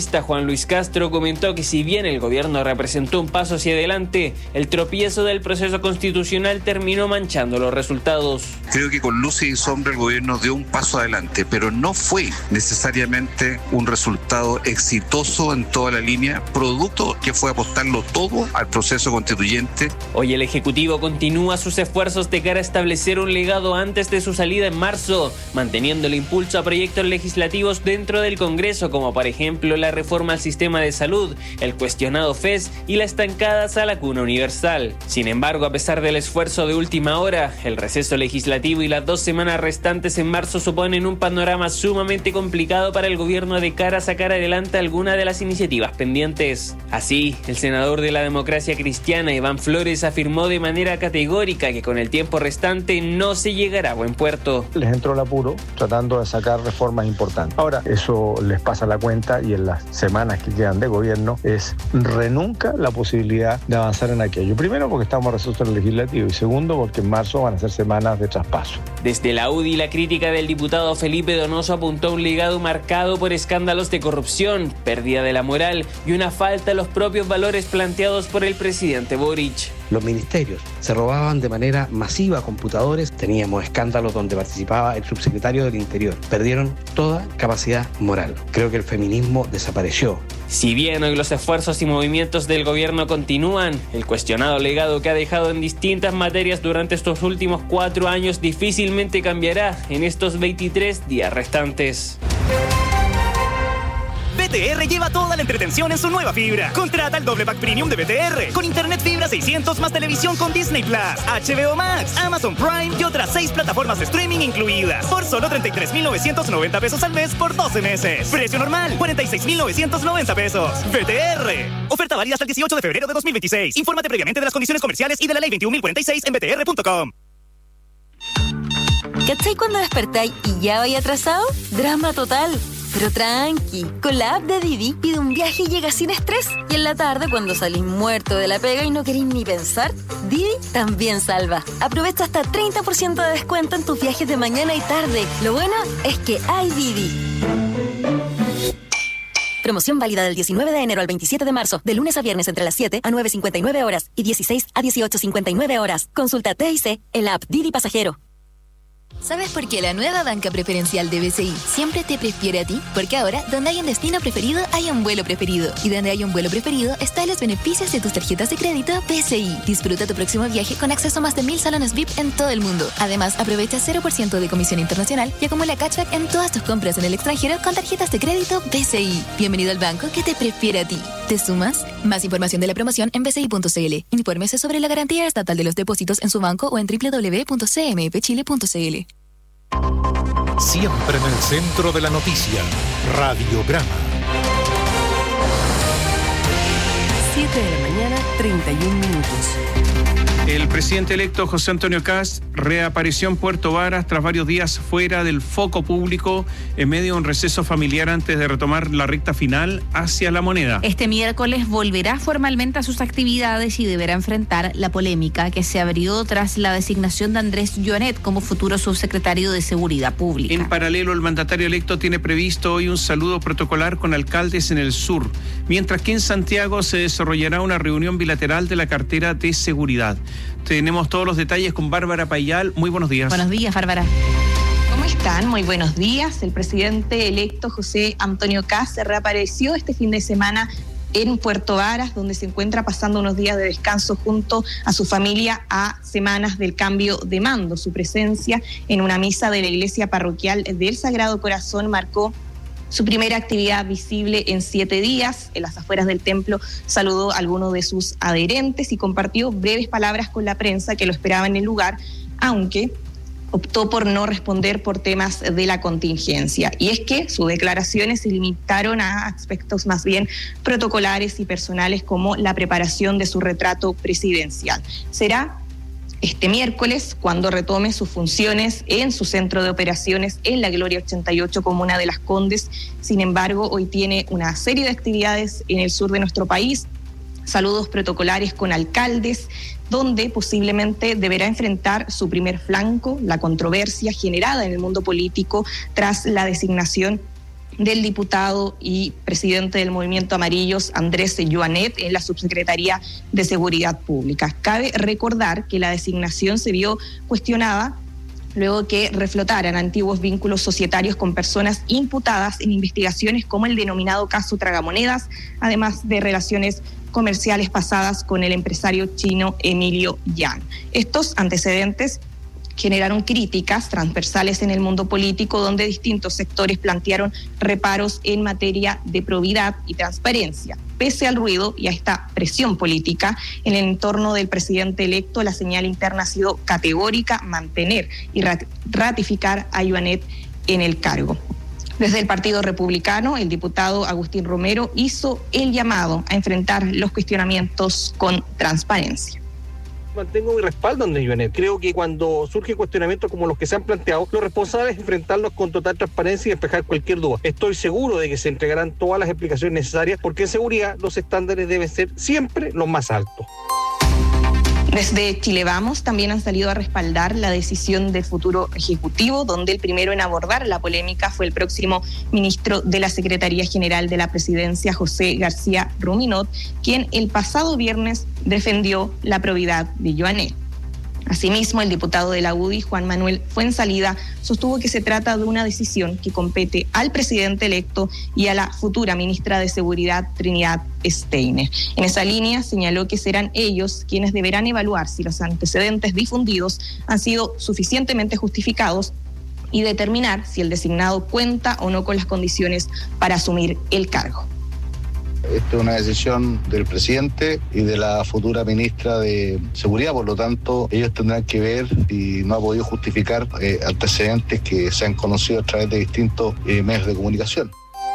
Speaker 14: congresista Juan Luis Castro comentó que si bien el gobierno representó un paso hacia adelante, el tropiezo del proceso constitucional terminó manchando los resultados.
Speaker 6: Creo que con luces y sombras el gobierno dio un paso adelante, pero no fue necesariamente un resultado exitoso en toda la línea, producto que fue apostarlo todo al proceso constituyente.
Speaker 14: Hoy el Ejecutivo continúa sus esfuerzos de cara a establecer un legado antes de su salida en marzo, manteniendo el impulso a proyectos legislativos dentro del Congreso, como por ejemplo la reforma al sistema de salud, el cuestionado FES y la estancada Sala Cuna Universal. Sin embargo, a pesar del esfuerzo de última hora, el receso legislativo y las 2 semanas restantes en marzo suponen un panorama sumamente complicado para el gobierno de cara a sacar adelante alguna de las iniciativas pendientes. Así, el senador de la Democracia Cristiana, Iván Flores, afirmó de manera categórica que con el tiempo restante no se llegará a buen puerto.
Speaker 12: Les entró el apuro tratando de sacar reformas importantes. Ahora, eso les pasa la cuenta y en las semanas que quedan de gobierno es renunca la posibilidad de avanzar en aquello. Primero, porque estamos en receso legislativo y segundo, porque en marzo van a ser semanas de traspaso.
Speaker 14: Desde la UDI, la crítica del diputado Felipe Donoso apuntó a un legado marcado por escándalos de corrupción, pérdida de la moral y una falta a los propios valores planteados por el presidente Boric.
Speaker 13: Los ministerios se robaban de manera masiva computadores, teníamos escándalos donde participaba el subsecretario del Interior. Perdieron toda capacidad moral. Creo que el feminismo desapareció.
Speaker 14: Si bien hoy los esfuerzos y movimientos del gobierno continúan, el cuestionado legado que ha dejado en distintas materias durante estos últimos 4 años difícilmente cambiará en estos 23 días restantes.
Speaker 15: BTR lleva toda la entretención en su nueva fibra. Contrata el doble pack premium de BTR con internet fibra 600 más televisión con Disney Plus, HBO Max, Amazon Prime y otras 6 plataformas de streaming incluidas por solo 33,990 pesos al mes por 12 meses. Precio normal 46,990 pesos. BTR. Oferta válida hasta el 18 de febrero de 2026. Infórmate previamente de las condiciones comerciales y de la ley 21.046 en btr.com.
Speaker 22: ¿Cachai cuando despertáis y ya vais atrasado? Drama total. Pero tranqui, con la app de Didi pide un viaje y llega sin estrés. Y en la tarde, cuando salís muerto de la pega y no queréis ni pensar, Didi también salva. Aprovecha hasta 30% de descuento en tus viajes de mañana y tarde. Lo bueno es que hay Didi. Promoción válida del 19 de enero al 27 de marzo, de lunes a viernes entre las 7 a 9:59 horas y 16 a 18:59 horas. Consulta TIC en la app Didi Pasajero.
Speaker 21: ¿Sabes por qué la nueva banca preferencial de BCI siempre te prefiere a ti? Porque ahora, donde hay un destino preferido, hay un vuelo preferido. Y donde hay un vuelo preferido, están los beneficios de tus tarjetas de crédito BCI. Disfruta tu próximo viaje con acceso a más de 1,000 salones VIP en todo el mundo. Además, aprovecha 0% de comisión internacional y acumula cashback en todas tus compras en el extranjero con tarjetas de crédito BCI. Bienvenido al banco que te prefiere a ti. ¿Te sumas? Más información de la promoción en bci.cl. Infórmese sobre la garantía estatal de los depósitos en su banco o en www.cmfchile.cl.
Speaker 16: Siempre en el centro de la noticia, Radiograma.
Speaker 17: 7 de la mañana, 31 minutos.
Speaker 18: El presidente electo José Antonio Kast reapareció en Puerto Varas tras varios días fuera del foco público en medio de un receso familiar antes de retomar la recta final hacia La Moneda.
Speaker 26: Este miércoles volverá formalmente a sus actividades y deberá enfrentar la polémica que se abrió tras la designación de Andrés Joanet como futuro subsecretario de Seguridad Pública.
Speaker 18: En paralelo, el mandatario electo tiene previsto hoy un saludo protocolar con alcaldes en el sur, mientras que en Santiago se desarrollará una reunión bilateral de la cartera de seguridad. Tenemos todos los detalles con Bárbara Payal. Muy buenos días.
Speaker 26: Buenos días, Bárbara.
Speaker 27: ¿Cómo están? Muy buenos días. El presidente electo José Antonio Kast reapareció este fin de semana en Puerto Varas, donde se encuentra pasando unos días de descanso junto a su familia a semanas del cambio de mando. Su presencia en una misa de la iglesia parroquial del Sagrado Corazón marcó su primera actividad visible en 7 días. En las afueras del templo saludó a algunos de sus adherentes y compartió breves palabras con la prensa que lo esperaba en el lugar, aunque optó por no responder por temas de la contingencia. Y es que sus declaraciones se limitaron a aspectos más bien protocolares y personales, como la preparación de su retrato presidencial. Será este miércoles cuando retome sus funciones en su centro de operaciones en la Gloria 88, comuna de Las Condes. Sin embargo, hoy tiene una serie de actividades en el sur de nuestro país, saludos protocolares con alcaldes, donde posiblemente deberá enfrentar su primer flanco, la controversia generada en el mundo político tras la designación del diputado y presidente del Movimiento Amarillos, Andrés Joanet, en la Subsecretaría de Seguridad Pública. Cabe recordar que la designación se vio cuestionada luego que reflotaran antiguos vínculos societarios con personas imputadas en investigaciones como el denominado caso Tragamonedas, además de relaciones comerciales pasadas con el empresario chino Emilio Yang. Estos antecedentes generaron críticas transversales en el mundo político, donde distintos sectores plantearon reparos en materia de probidad y transparencia. Pese al ruido y a esta presión política en el entorno del presidente electo, la señal interna ha sido categórica: mantener y ratificar a Joanet en el cargo. Desde el Partido Republicano, el diputado Agustín Romero hizo el llamado a enfrentar los cuestionamientos con transparencia.
Speaker 1: Mantengo mi respaldo en Joanet. Creo que cuando surgen cuestionamientos como los que se han planteado, lo responsable es enfrentarlos con total transparencia y despejar cualquier duda. Estoy seguro de que se entregarán todas las explicaciones necesarias, porque en seguridad los estándares deben ser siempre los más altos.
Speaker 27: Desde Chile Vamos también han salido a respaldar la decisión del futuro ejecutivo, donde el primero en abordar la polémica fue el próximo ministro de la Secretaría General de la Presidencia, José García Ruminot, quien el pasado viernes defendió la probidad de Joanet. Asimismo, el diputado de la UDI, Juan Manuel Fuenzalida, sostuvo que se trata de una decisión que compete al presidente electo y a la futura ministra de Seguridad, Trinidad Steiner. En esa línea señaló que serán ellos quienes deberán evaluar si los antecedentes difundidos han sido suficientemente justificados y determinar si el designado cuenta o no con las condiciones para asumir el cargo.
Speaker 3: Esta es una decisión del presidente y de la futura ministra de Seguridad, por lo tanto ellos tendrán que ver si no ha podido justificar antecedentes que se han conocido a través de distintos medios de comunicación.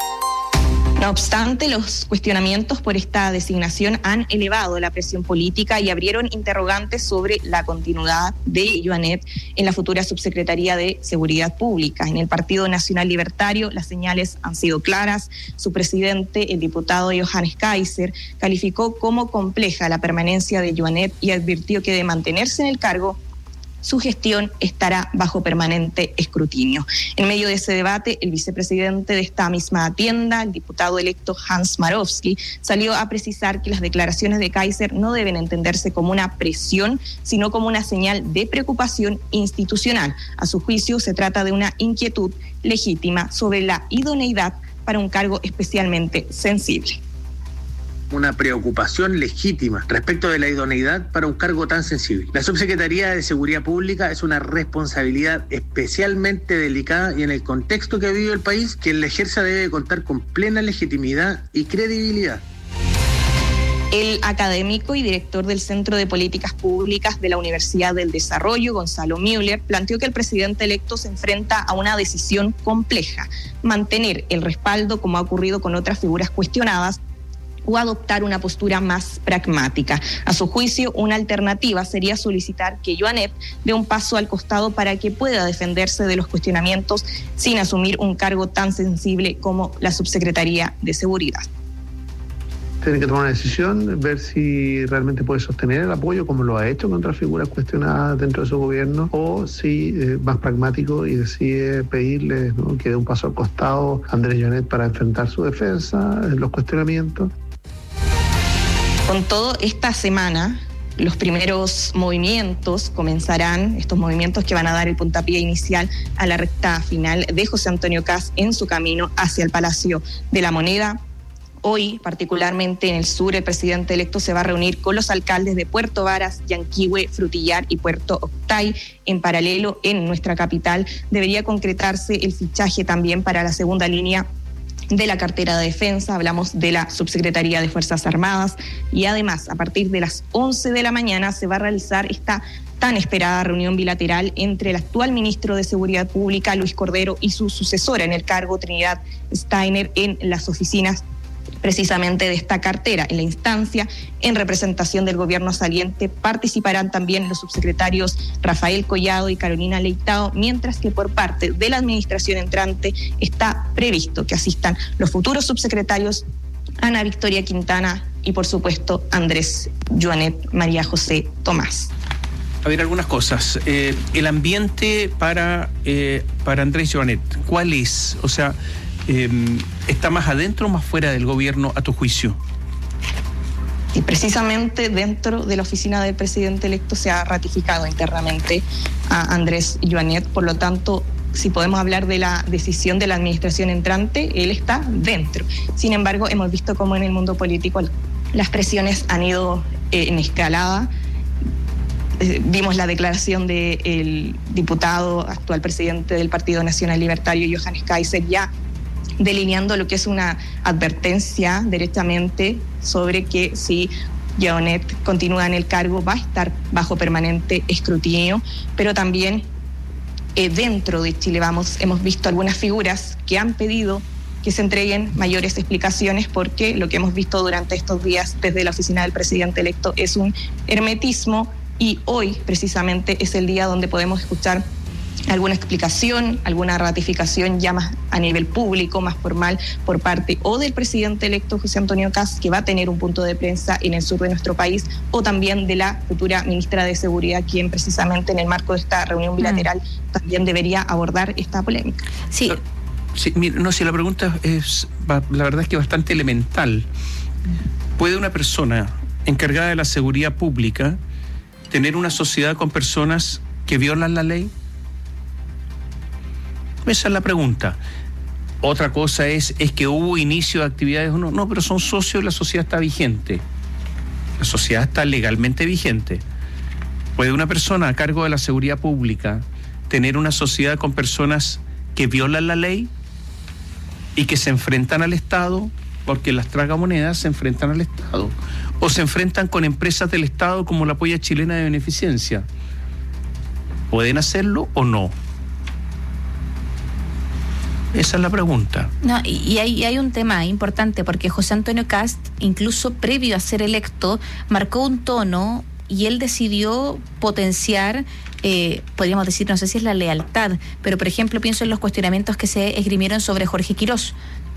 Speaker 27: No obstante, los cuestionamientos por esta designación han elevado la presión política y abrieron interrogantes sobre la continuidad de Joanet en la futura Subsecretaría de Seguridad Pública. En el Partido Nacional Libertario las señales han sido claras. Su presidente, el diputado Johannes Kaiser, calificó como compleja la permanencia de Joanet y advirtió que de mantenerse en el cargo, su gestión estará bajo permanente escrutinio. En medio de ese debate, el vicepresidente de esta misma tienda, el diputado electo Hans Marowski, salió a precisar que las declaraciones de Kaiser no deben entenderse como una presión, sino como una señal de preocupación institucional. A su juicio, se trata de una inquietud legítima sobre la idoneidad para un cargo especialmente sensible.
Speaker 5: Una preocupación legítima respecto de la idoneidad para un cargo tan sensible. La Subsecretaría de Seguridad Pública es una responsabilidad especialmente delicada y en el contexto que ha vivido el país, quien la ejerza debe contar con plena legitimidad y credibilidad.
Speaker 27: El académico y director del Centro de Políticas Públicas de la Universidad del Desarrollo, Gonzalo Müller, planteó que el presidente electo se enfrenta a una decisión compleja: mantener el respaldo, como ha ocurrido con otras figuras cuestionadas, o adoptar una postura más pragmática. A su juicio, una alternativa sería solicitar que Joanet dé un paso al costado para que pueda defenderse de los cuestionamientos sin asumir un cargo tan sensible como la Subsecretaría de Seguridad.
Speaker 19: Tiene que tomar una decisión, ver si realmente puede sostener el apoyo como lo ha hecho con otras figuras cuestionadas dentro de su gobierno, o si más pragmático y decide pedirle, ¿no?, que dé un paso al costado a Andrés Joanet para enfrentar su defensa, los cuestionamientos.
Speaker 27: Con todo, esta semana los primeros movimientos comenzarán, estos movimientos que van a dar el puntapié inicial a la recta final de José Antonio Kast en su camino hacia el Palacio de la Moneda. Hoy, particularmente en el sur, el presidente electo se va a reunir con los alcaldes de Puerto Varas, Yanquihue, Frutillar y Puerto Octay. En paralelo, en nuestra capital, debería concretarse el fichaje también para la segunda línea de la cartera de defensa. Hablamos de la Subsecretaría de Fuerzas Armadas y además a partir de las 11 de la mañana se va a realizar esta tan esperada reunión bilateral entre el actual ministro de Seguridad Pública, Luis Cordero, y su sucesora en el cargo, Trinidad Steiner, en las oficinas precisamente de esta cartera. En la instancia, en representación del gobierno saliente, participarán también los subsecretarios Rafael Collado y Carolina Leitao, mientras que por parte de la administración entrante está previsto que asistan los futuros subsecretarios Ana Victoria Quintana y, por supuesto, Andrés Joanet María José Tomás.
Speaker 18: A ver, algunas cosas. El ambiente para Andrés Joanet, ¿cuál es? O sea, ¿está más adentro o más fuera del gobierno, a tu juicio?
Speaker 27: Y precisamente dentro de la oficina del presidente electo se ha ratificado internamente a Andrés Joanet, por lo tanto, si podemos hablar de la decisión de la administración entrante, él está dentro. Sin embargo, hemos visto cómo en el mundo político las presiones han ido en escalada. Vimos la declaración del diputado, actual presidente del Partido Nacional Libertario, Johannes Kaiser, ya delineando lo que es una advertencia directamente sobre que si Joanet continúa en el cargo va a estar bajo permanente escrutinio, pero también dentro de Chile Vamos hemos visto algunas figuras que han pedido que se entreguen mayores explicaciones, porque lo que hemos visto durante estos días desde la oficina del presidente electo es un hermetismo, y hoy precisamente es el día donde podemos escuchar alguna explicación, alguna ratificación ya más a nivel público, más formal, por parte o del presidente electo José Antonio Kast, que va a tener un punto de prensa en el sur de nuestro país, o también de la futura ministra de Seguridad, quien precisamente en el marco de esta reunión bilateral también debería abordar esta polémica.
Speaker 26: Sí.
Speaker 18: Sí, no, si la pregunta es, la verdad es que bastante elemental. ¿Puede una persona encargada de la seguridad pública tener una sociedad con personas que violan la ley? Esa es la pregunta. Otra cosa es que hubo inicio de actividades o no. No, pero son socios y la sociedad está vigente. La sociedad está legalmente vigente. ¿Puede una persona a cargo de la seguridad pública tener una sociedad con personas que violan la ley y que se enfrentan al Estado? Porque las tragamonedas se enfrentan al Estado. O se enfrentan con empresas del Estado como la Polla Chilena de Beneficencia. ¿Pueden hacerlo o no? Esa es la pregunta.
Speaker 26: No, y hay un tema importante, porque José Antonio Kast, incluso previo a ser electo, marcó un tono y él decidió potenciar, podríamos decir, no sé si es la lealtad, pero por ejemplo pienso en los cuestionamientos que se esgrimieron sobre Jorge Quirós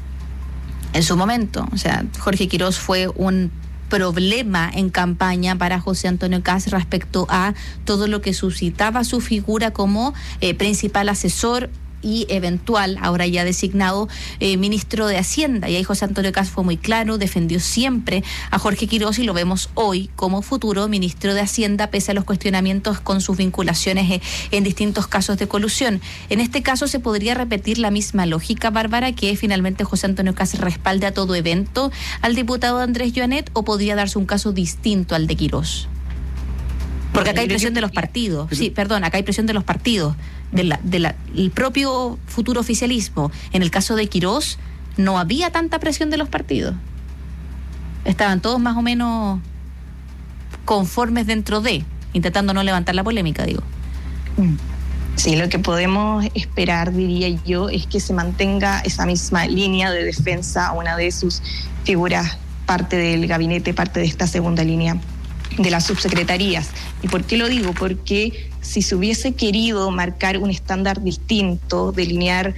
Speaker 26: en su momento. O sea, Jorge Quirós fue un problema en campaña para José Antonio Kast respecto a todo lo que suscitaba su figura como principal asesor y eventual, ahora ya designado, ministro de Hacienda. Y ahí José Antonio Kast fue muy claro, defendió siempre a Jorge Quirós, y lo vemos hoy como futuro ministro de Hacienda, pese a los cuestionamientos con sus vinculaciones en distintos casos de colusión. En este caso se podría repetir la misma lógica, Bárbara, que finalmente José Antonio Kast respalde a todo evento al diputado Andrés Joanet, o podría darse un caso distinto al de Quirós. Porque acá hay presión de los partidos. Sí, perdón, acá hay presión de los partidos, el propio futuro oficialismo. En el caso de Quirós no había tanta presión de los partidos. Estaban todos más o menos conformes dentro de, intentando no levantar la polémica, digo.
Speaker 27: Sí, lo que podemos esperar, diría yo, es que se mantenga esa misma línea de defensa a una de sus figuras, parte del gabinete, parte de esta segunda línea de las subsecretarías. ¿Y por qué lo digo? Porque si se hubiese querido marcar un estándar distinto, delinear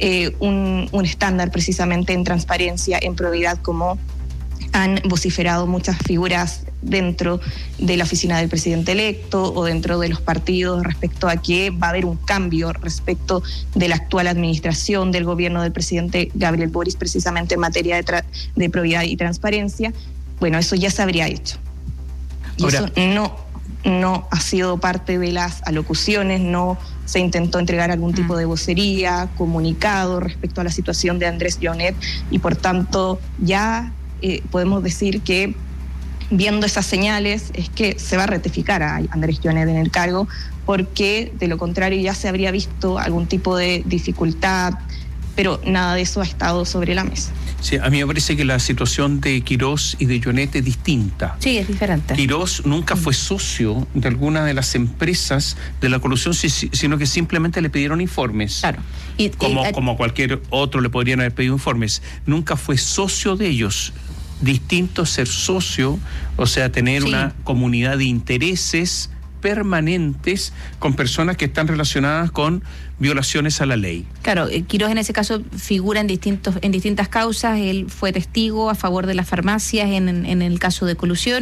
Speaker 27: un estándar precisamente en transparencia, en probidad, como han vociferado muchas figuras dentro de la oficina del presidente electo o dentro de los partidos respecto a que va a haber un cambio respecto de la actual administración del gobierno del presidente Gabriel Boric, precisamente en materia de probidad y transparencia, bueno, eso ya se habría hecho. Y ahora, eso no ha sido parte de las alocuciones, no se intentó entregar algún tipo de vocería, comunicado respecto a la situación de Andrés Joanet, y por tanto ya podemos decir que, viendo esas señales, es que se va a ratificar a Andrés Joanet en el cargo, porque de lo contrario ya se habría visto algún tipo de dificultad, pero nada de eso ha estado sobre la mesa.
Speaker 18: Sí, a mí me parece que la situación de Quirós y de Joanet es distinta.
Speaker 26: Sí, es diferente.
Speaker 18: Quirós nunca fue socio de alguna de las empresas de la colusión, sino que simplemente le pidieron informes.
Speaker 26: Claro.
Speaker 18: Como cualquier otro le podrían haber pedido informes. Nunca fue socio de ellos. Distinto ser socio, o sea, tener una comunidad de intereses permanentes con personas que están relacionadas con violaciones a la ley.
Speaker 26: Claro, Quirós en ese caso figura en distintas causas. Él fue testigo a favor de las farmacias en el caso de colusión,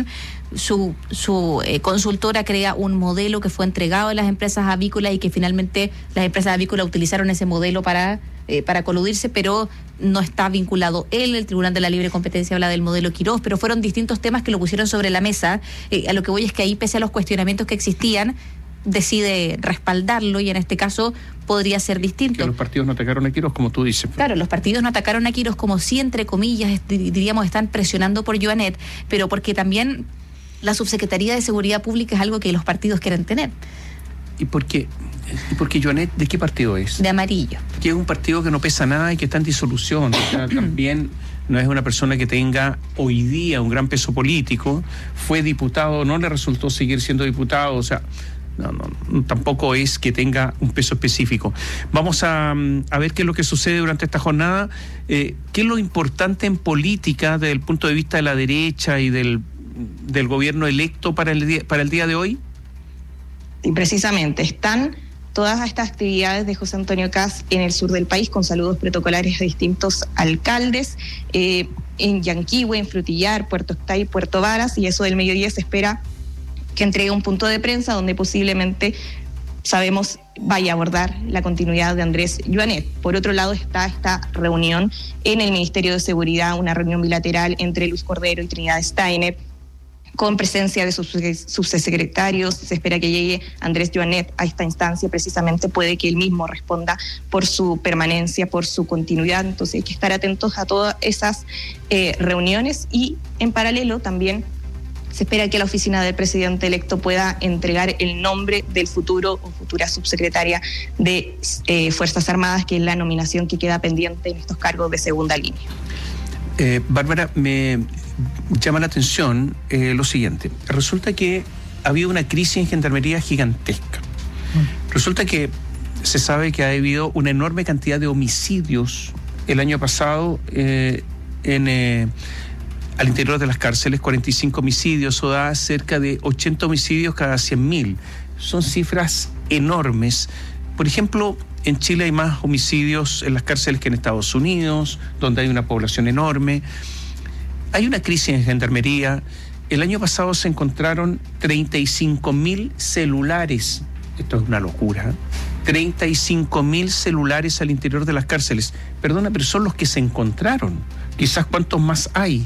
Speaker 26: su consultora crea un modelo que fue entregado a las empresas avícolas y que finalmente las empresas avícolas utilizaron ese modelo para coludirse, pero no está vinculado él. El Tribunal de la Libre Competencia habla del modelo Quirós, pero fueron distintos temas que lo pusieron sobre la mesa. A lo que voy es que ahí, pese a los cuestionamientos que existían, decide respaldarlo y en este caso podría ser distinto.
Speaker 18: Que los partidos no atacaron a Quirós, como tú dices.
Speaker 26: Claro, los partidos no atacaron a Quirós, como si, entre comillas, diríamos, están presionando por Joanet, pero porque también la Subsecretaría de Seguridad Pública es algo que los partidos quieren tener.
Speaker 18: ¿Y por qué? Porque Joanet, ¿de qué partido es?
Speaker 26: De Amarillo.
Speaker 18: Que es un partido que no pesa nada y que está en disolución. O sea, también no es una persona que tenga hoy día un gran peso político. Fue diputado, no le resultó seguir siendo diputado, o sea, no, tampoco es que tenga un peso específico. Vamos a ver qué es lo que sucede durante esta jornada. ¿Qué es lo importante en política desde el punto de vista de la derecha y del gobierno electo para el día de hoy?
Speaker 27: Y precisamente están todas estas actividades de José Antonio Kast en el sur del país, con saludos protocolares a distintos alcaldes, en Yanquihue, en Frutillar, Puerto Octay, Puerto Varas, y eso del mediodía se espera que entregue un punto de prensa donde posiblemente, sabemos, vaya a abordar la continuidad de Andrés Joanet. Por otro lado está esta reunión en el Ministerio de Seguridad, una reunión bilateral entre Luz Cordero y Trinidad Steiner, con presencia de sus subsecretarios. Se espera que llegue Andrés Joanet a esta instancia, precisamente puede que él mismo responda por su permanencia, por su continuidad. Entonces hay que estar atentos a todas esas reuniones, y en paralelo también se espera que la oficina del presidente electo pueda entregar el nombre del futuro o futura subsecretaria de Fuerzas Armadas, que es la nominación que queda pendiente en estos cargos de segunda línea.
Speaker 18: Bárbara, me llama la atención lo siguiente. Resulta que ha habido una crisis en Gendarmería gigantesca. Resulta que se sabe que ha habido una enorme cantidad de homicidios el año pasado al interior de las cárceles, 45 homicidios, eso da cerca de 80 homicidios cada 100.000. Son cifras enormes. Por ejemplo, en Chile hay más homicidios en las cárceles que en Estados Unidos, donde hay una población enorme. Hay una crisis en Gendarmería. El año pasado se encontraron 35.000 celulares. Esto es una locura. 35.000 celulares al interior de las cárceles. Perdona, pero son los que se encontraron. Quizás cuántos más hay.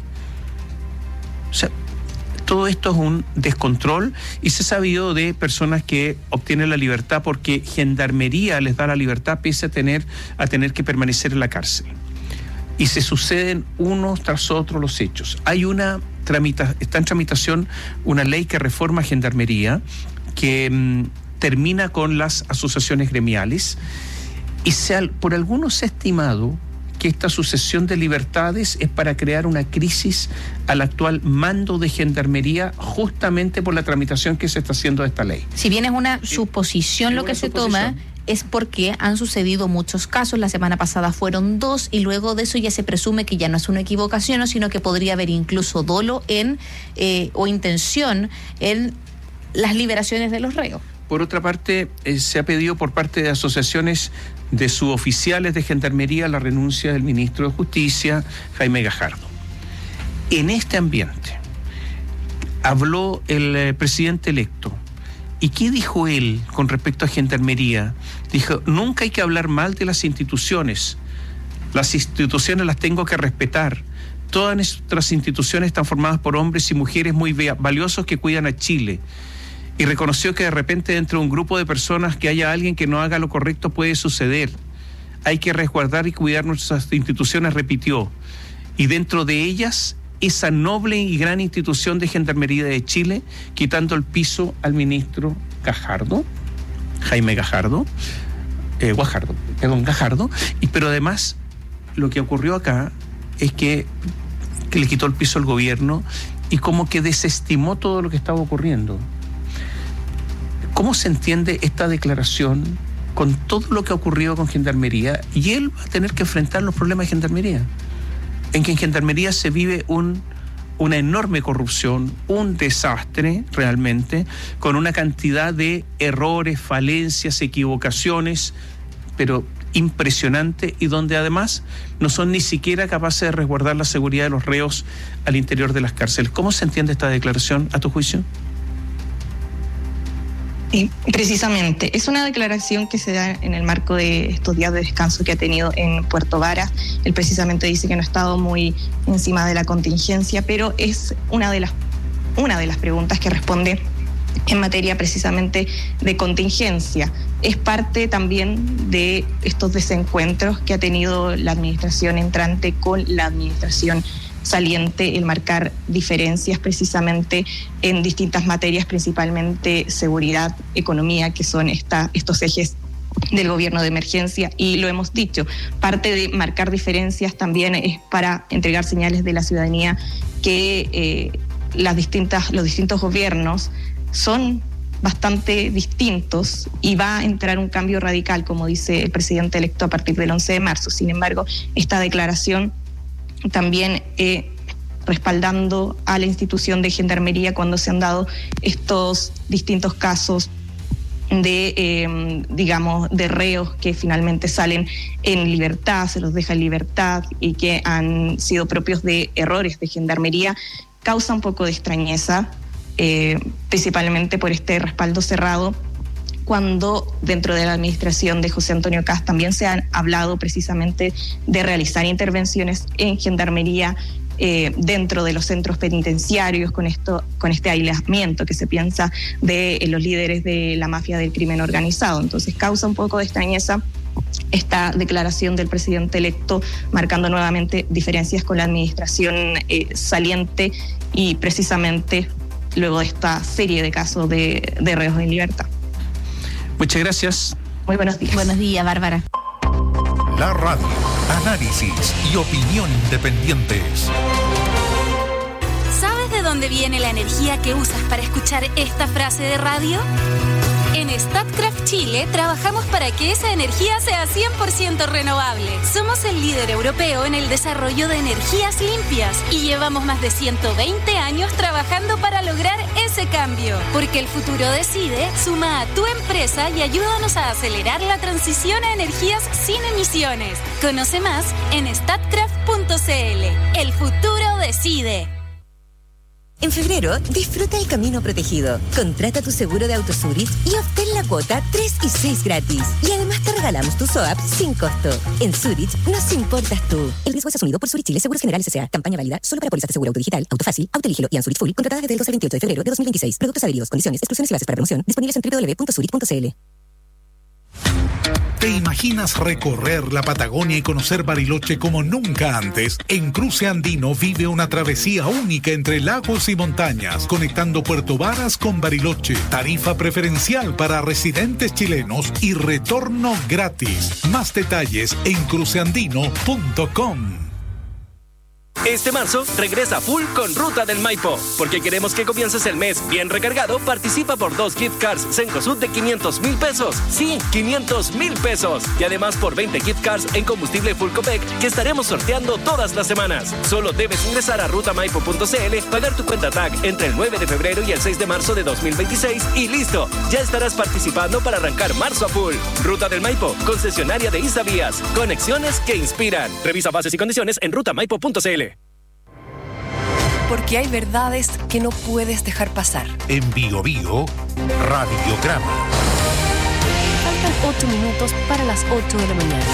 Speaker 18: O sea, todo esto es un descontrol, y se ha sabido de personas que obtienen la libertad porque Gendarmería les da la libertad pese a tener que permanecer en la cárcel. Y se suceden unos tras otros los hechos. Hay está en tramitación una ley que reforma Gendarmería, que termina con las asociaciones gremiales, y por algunos se ha estimado que esta sucesión de libertades es para crear una crisis al actual mando de Gendarmería, justamente por la tramitación que se está haciendo de esta ley.
Speaker 26: Si bien es una suposición lo que se toma, es porque han sucedido muchos casos. La semana pasada fueron 2, y luego de eso ya se presume que ya no es una equivocación, sino que podría haber incluso dolo o intención en las liberaciones de los reos.
Speaker 18: Por otra parte, se ha pedido por parte de asociaciones de suboficiales de Gendarmería la renuncia del ministro de Justicia, Jaime Gajardo. En este ambiente habló el presidente electo. ¿Y qué dijo él con respecto a Gendarmería? Dijo: nunca hay que hablar mal de las instituciones. Las instituciones las tengo que respetar. Todas nuestras instituciones están formadas por hombres y mujeres muy valiosos que cuidan a Chile. Y reconoció que de repente dentro de un grupo de personas que haya alguien que no haga lo correcto puede suceder. Hay que resguardar y cuidar nuestras instituciones, repitió. Y dentro de ellas, esa noble y gran institución de Gendarmería de Chile, quitando el piso al ministro Gajardo, Jaime Gajardo, Gajardo. Pero además, lo que ocurrió acá es que le quitó el piso al gobierno y como que desestimó todo lo que estaba ocurriendo. ¿Cómo se entiende esta declaración con todo lo que ha ocurrido con Gendarmería? Y él va a tener que enfrentar los problemas de Gendarmería, en que en Gendarmería se vive una enorme corrupción, un desastre realmente, con una cantidad de errores, falencias, equivocaciones, pero impresionante y donde además no son ni siquiera capaces de resguardar la seguridad de los reos al interior de las cárceles. ¿Cómo se entiende esta declaración, a tu juicio?
Speaker 27: Precisamente, es una declaración que se da en el marco de estos días de descanso que ha tenido en Puerto Varas. Él precisamente dice que no ha estado muy encima de la contingencia, pero es una de las preguntas que responde en materia precisamente de contingencia. Es parte también de estos desencuentros que ha tenido la administración entrante con la administración saliente, el marcar diferencias precisamente en distintas materias, principalmente seguridad, economía, que son estos ejes del gobierno de emergencia, y lo hemos dicho, parte de marcar diferencias también es para entregar señales de la ciudadanía que los distintos gobiernos son bastante distintos y va a entrar un cambio radical, como dice el presidente electo, a partir del 11 de marzo. Sin embargo, esta declaración también respaldando a la institución de Gendarmería cuando se han dado estos distintos casos de, de reos que finalmente salen en libertad, se los deja en libertad y que han sido propios de errores de Gendarmería, causa un poco de extrañeza, principalmente por este respaldo cerrado, cuando dentro de la administración de José Antonio Kast también se han hablado precisamente de realizar intervenciones en Gendarmería dentro de los centros penitenciarios con este aislamiento que se piensa de los líderes de la mafia del crimen organizado. Entonces causa un poco de extrañeza esta declaración del presidente electo, marcando nuevamente diferencias con la administración saliente y precisamente luego de esta serie de casos de reos en libertad.
Speaker 18: Muchas gracias.
Speaker 27: Muy buenos días.
Speaker 26: Buenos días, Bárbara.
Speaker 16: La radio, análisis y opinión independientes.
Speaker 22: ¿Sabes de dónde viene la energía que usas para escuchar esta frase de radio? En Statkraft Chile trabajamos para que esa energía sea 100% renovable. Somos el líder europeo en el desarrollo de energías limpias y llevamos más de 120 años trabajando para lograr ese cambio. Porque el futuro decide, suma a tu empresa y ayúdanos a acelerar la transición a energías sin emisiones. Conoce más en statkraft.cl. El futuro decide.
Speaker 7: En febrero, disfruta el camino protegido. Contrata tu seguro de auto Zurich y obtén la cuota 3 y 6 gratis. Y además te regalamos tu SOAP sin costo. En Zurich nos importas tú. El riesgo es asumido por Zurich Chile Seguros Generales S.A. Campaña válida solo para pólizas de seguro autodigital, Autofácil, Autoeligilo y Zurich Full, contratadas desde el 12 al 28 de febrero de 2026. Productos adheridos, condiciones, exclusiones y bases para promoción disponibles en www.zurich.cl.
Speaker 8: ¿Te imaginas recorrer la Patagonia y conocer Bariloche como nunca antes? En Cruce Andino vive una travesía única entre lagos y montañas, conectando Puerto Varas con Bariloche. Tarifa preferencial para residentes chilenos y retorno gratis. Más detalles en cruceandino.com.
Speaker 9: Este marzo, regresa full con Ruta del Maipo. Porque queremos que comiences el mes bien recargado, participa por 2 gift cards Cencosud de 500,000 pesos. Sí, 500,000 pesos. Y además por 20 gift cards en combustible Full Copec que estaremos sorteando todas las semanas. Solo debes ingresar a rutamaipo.cl, pagar tu cuenta TAG entre el 9 de febrero y el 6 de marzo de 2026 y listo. Ya estarás participando para arrancar marzo a full. Ruta del Maipo, concesionaria de Isavías. Conexiones que inspiran. Revisa bases y condiciones en rutamaipo.cl.
Speaker 17: Porque hay verdades que no puedes dejar pasar.
Speaker 16: En Bio Bio, Radiograma.
Speaker 17: Faltan 8 minutos para las 8 de la mañana.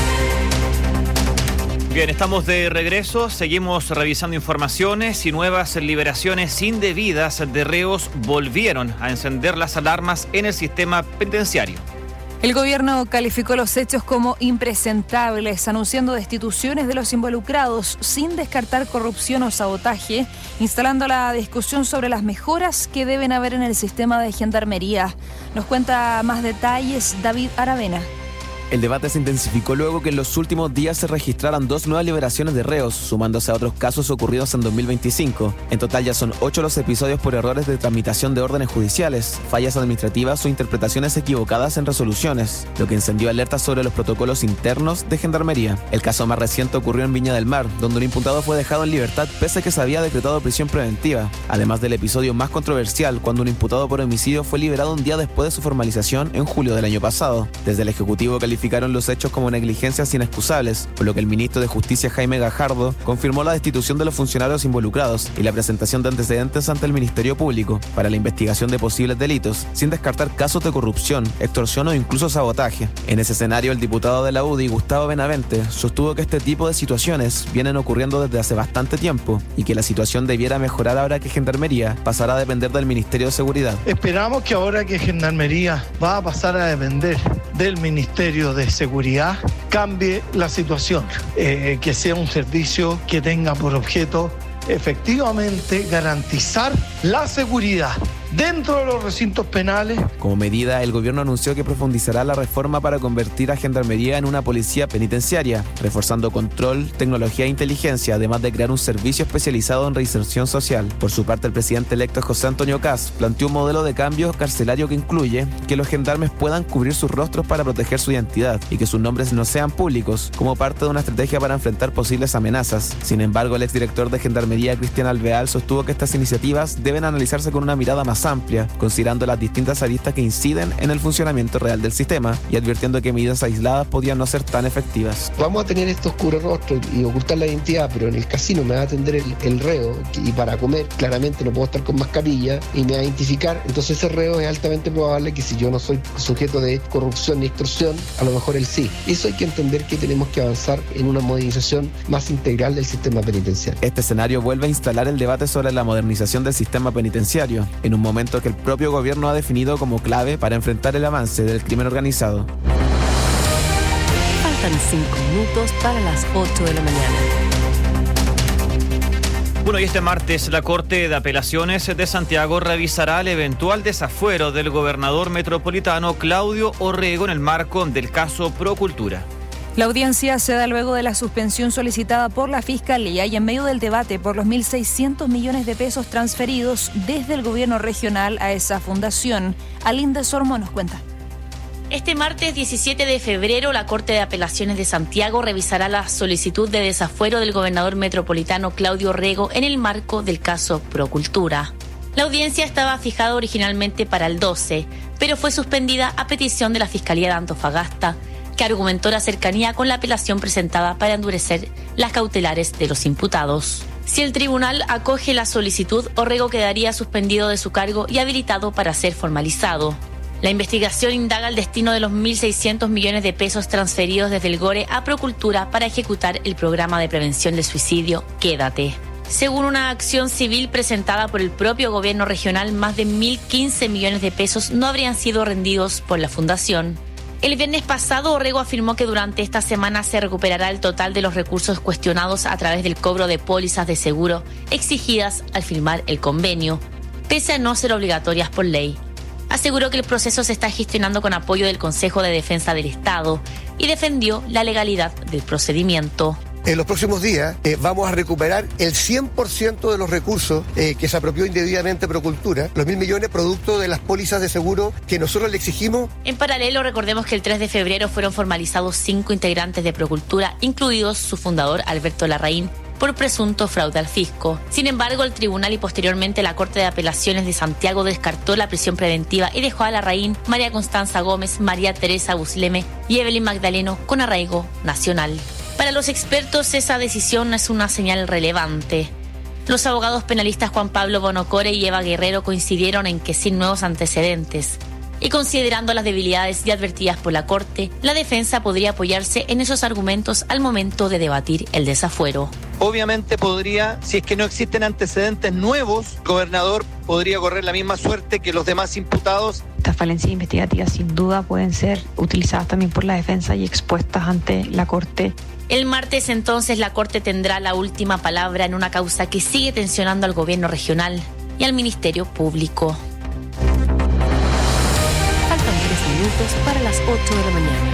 Speaker 4: Bien, estamos de regreso, seguimos revisando informaciones y nuevas liberaciones indebidas de reos volvieron a encender las alarmas en el sistema penitenciario.
Speaker 2: El gobierno calificó los hechos como impresentables, anunciando destituciones de los involucrados sin descartar corrupción o sabotaje, instalando la discusión sobre las mejoras que deben haber en el sistema de gendarmería. Nos cuenta más detalles David Aravena.
Speaker 20: El debate se intensificó luego que en los últimos días se registraran 2 nuevas liberaciones de reos, sumándose a otros casos ocurridos en 2025. En total ya son 8 los episodios por errores de tramitación de órdenes judiciales, fallas administrativas o interpretaciones equivocadas en resoluciones, lo que encendió alertas sobre los protocolos internos de Gendarmería. El caso más reciente ocurrió en Viña del Mar, donde un imputado fue dejado en libertad pese a que se había decretado prisión preventiva, además del episodio más controversial, cuando un imputado por homicidio fue liberado un día después de su formalización en julio del año pasado. Desde el Ejecutivo calificó calificaron los hechos como negligencias inexcusables, por lo que el ministro de Justicia Jaime Gajardo confirmó la destitución de los funcionarios involucrados y la presentación de antecedentes ante el Ministerio Público para la investigación de posibles delitos, sin descartar casos de corrupción, extorsión o incluso sabotaje. En ese escenario, el diputado de la UDI, Gustavo Benavente, sostuvo que este tipo de situaciones vienen ocurriendo desde hace bastante tiempo y que la situación debiera mejorar ahora que Gendarmería pasará a depender del Ministerio de Seguridad.
Speaker 6: Esperamos que ahora que Gendarmería va a pasar a depender del Ministerio de Seguridad, cambie la situación, que sea un servicio que tenga por objeto efectivamente garantizar la seguridad dentro de los recintos penales.
Speaker 20: Como medida, el gobierno anunció que profundizará la reforma para convertir a Gendarmería en una policía penitenciaria, reforzando control, tecnología e inteligencia, además de crear un servicio especializado en reinserción social. Por su parte, el presidente electo José Antonio Kast planteó un modelo de cambio carcelario que incluye que los gendarmes puedan cubrir sus rostros para proteger su identidad y que sus nombres no sean públicos, como parte de una estrategia para enfrentar posibles amenazas. Sin embargo, el exdirector de Gendarmería, Cristian Alvear, sostuvo que estas iniciativas deben analizarse con una mirada más amplia, considerando las distintas aristas que inciden en el funcionamiento real del sistema y advirtiendo que medidas aisladas podían no ser tan efectivas.
Speaker 10: Vamos a tener estos cubrerrostros y ocultar la identidad, pero en el casino me va a atender el reo y para comer claramente no puedo estar con mascarilla y me va a identificar, entonces ese reo es altamente probable que si yo no soy sujeto de corrupción ni extorsión, a lo mejor él sí. Eso hay que entender que tenemos que avanzar en una modernización más integral del sistema penitenciario.
Speaker 20: Este escenario vuelve a instalar el debate sobre la modernización del sistema penitenciario, en un momento que el propio gobierno ha definido como clave para enfrentar el avance del crimen organizado.
Speaker 17: Faltan 5 minutos para las 8 de la mañana.
Speaker 4: Bueno, y este martes la Corte de Apelaciones de Santiago revisará el eventual desafuero del gobernador metropolitano Claudio Orrego en el marco del caso Procultura.
Speaker 2: La audiencia se da luego de la suspensión solicitada por la Fiscalía y en medio del debate por los 1.600 millones de pesos transferidos desde el gobierno regional a esa fundación. Alinda Sormo nos cuenta.
Speaker 11: Este martes 17 de febrero, la Corte de Apelaciones de Santiago revisará la solicitud de desafuero del gobernador metropolitano Claudio Orrego en el marco del caso Procultura. La audiencia estaba fijada originalmente para el 12, pero fue suspendida a petición de la Fiscalía de Antofagasta, que argumentó la cercanía con la apelación presentada para endurecer las cautelares de los imputados. Si el tribunal acoge la solicitud, Orrego quedaría suspendido de su cargo y habilitado para ser formalizado. La investigación indaga el destino de los 1.600 millones de pesos transferidos desde el GORE a Procultura para ejecutar el programa de prevención del suicidio Quédate. Según una acción civil presentada por el propio gobierno regional, más de 1.015 millones de pesos no habrían sido rendidos por la fundación. El viernes pasado, Orrego afirmó que durante esta semana se recuperará el total de los recursos cuestionados a través del cobro de pólizas de seguro exigidas al firmar el convenio, pese a no ser obligatorias por ley. Aseguró que el proceso se está gestionando con apoyo del Consejo de Defensa del Estado y defendió la legalidad del procedimiento.
Speaker 12: En los próximos días vamos a recuperar el 100% de los recursos que se apropió indebidamente Procultura, los 1.000 millones producto de las pólizas de seguro que nosotros le exigimos.
Speaker 11: En paralelo, recordemos que el 3 de febrero fueron formalizados 5 integrantes de Procultura, incluidos su fundador Alberto Larraín, por presunto fraude al fisco. Sin embargo, el tribunal y posteriormente la Corte de Apelaciones de Santiago descartó la prisión preventiva y dejó a Larraín, María Constanza Gómez, María Teresa Busleme y Evelyn Magdaleno con arraigo nacional. Para los expertos, esa decisión es una señal relevante. Los abogados penalistas Juan Pablo Bonocore y Eva Guerrero coincidieron en que sin nuevos antecedentes y considerando las debilidades ya advertidas por la Corte, la defensa podría apoyarse en esos argumentos al momento de debatir el desafuero.
Speaker 23: Obviamente podría, si es que no existen antecedentes nuevos, el gobernador podría correr la misma suerte que los demás imputados.
Speaker 24: Estas falencias investigativas sin duda pueden ser utilizadas también por la defensa y expuestas ante la Corte.
Speaker 11: El martes entonces la Corte tendrá la última palabra en una causa que sigue tensionando al gobierno regional y al Ministerio Público.
Speaker 17: Faltan 3 minutos para las 8 de la mañana.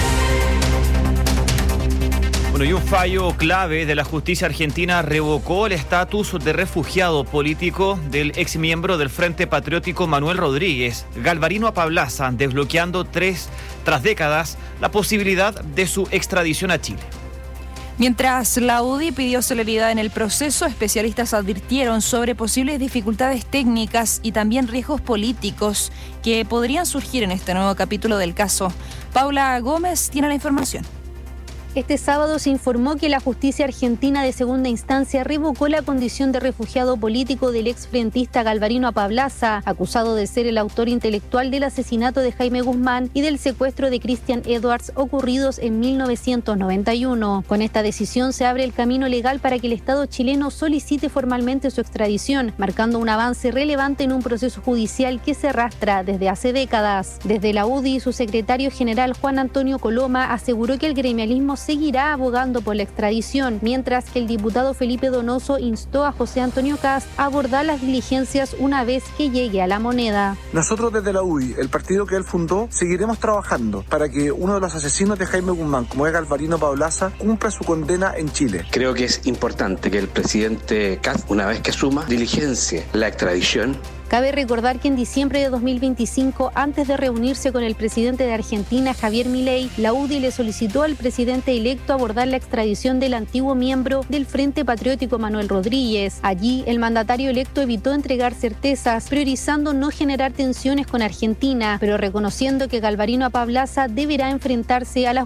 Speaker 4: Bueno, y un fallo clave de la justicia argentina revocó el estatus de refugiado político del exmiembro del Frente Patriótico Manuel Rodríguez, Galvarino Apablaza, desbloqueando tras décadas la posibilidad de su extradición a Chile.
Speaker 2: Mientras la UDI pidió celeridad en el proceso, especialistas advirtieron sobre posibles dificultades técnicas y también riesgos políticos que podrían surgir en este nuevo capítulo del caso. Paula Gómez tiene la información.
Speaker 1: Este sábado se informó que la justicia argentina de segunda instancia revocó la condición de refugiado político del exfrentista Galvarino Apablaza, acusado de ser el autor intelectual del asesinato de Jaime Guzmán y del secuestro de Christian Edwards ocurridos en 1991. Con esta decisión se abre el camino legal para que el Estado chileno solicite formalmente su extradición, marcando un avance relevante en un proceso judicial que se arrastra desde hace décadas. Desde la UDI, su secretario general Juan Antonio Coloma aseguró que el gremialismo seguirá abogando por la extradición, mientras que el diputado Felipe Donoso instó a José Antonio Kast a abordar las diligencias una vez que llegue a La Moneda.
Speaker 3: Nosotros desde la UDI, el partido que él fundó, seguiremos trabajando para que uno de los asesinos de Jaime Guzmán, como es Galvarino Apablaza, cumpla su condena en Chile.
Speaker 13: Creo que es importante que el presidente Kast, una vez que asuma, diligencie la extradición.
Speaker 1: Cabe recordar que en diciembre de 2025, antes de reunirse con el presidente de Argentina, Javier Milei, la UDI le solicitó al presidente electo abordar la extradición del antiguo miembro del Frente Patriótico Manuel Rodríguez. Allí, el mandatario electo evitó entregar certezas, priorizando no generar tensiones con Argentina, pero reconociendo que Galvarino Apablaza deberá enfrentarse a la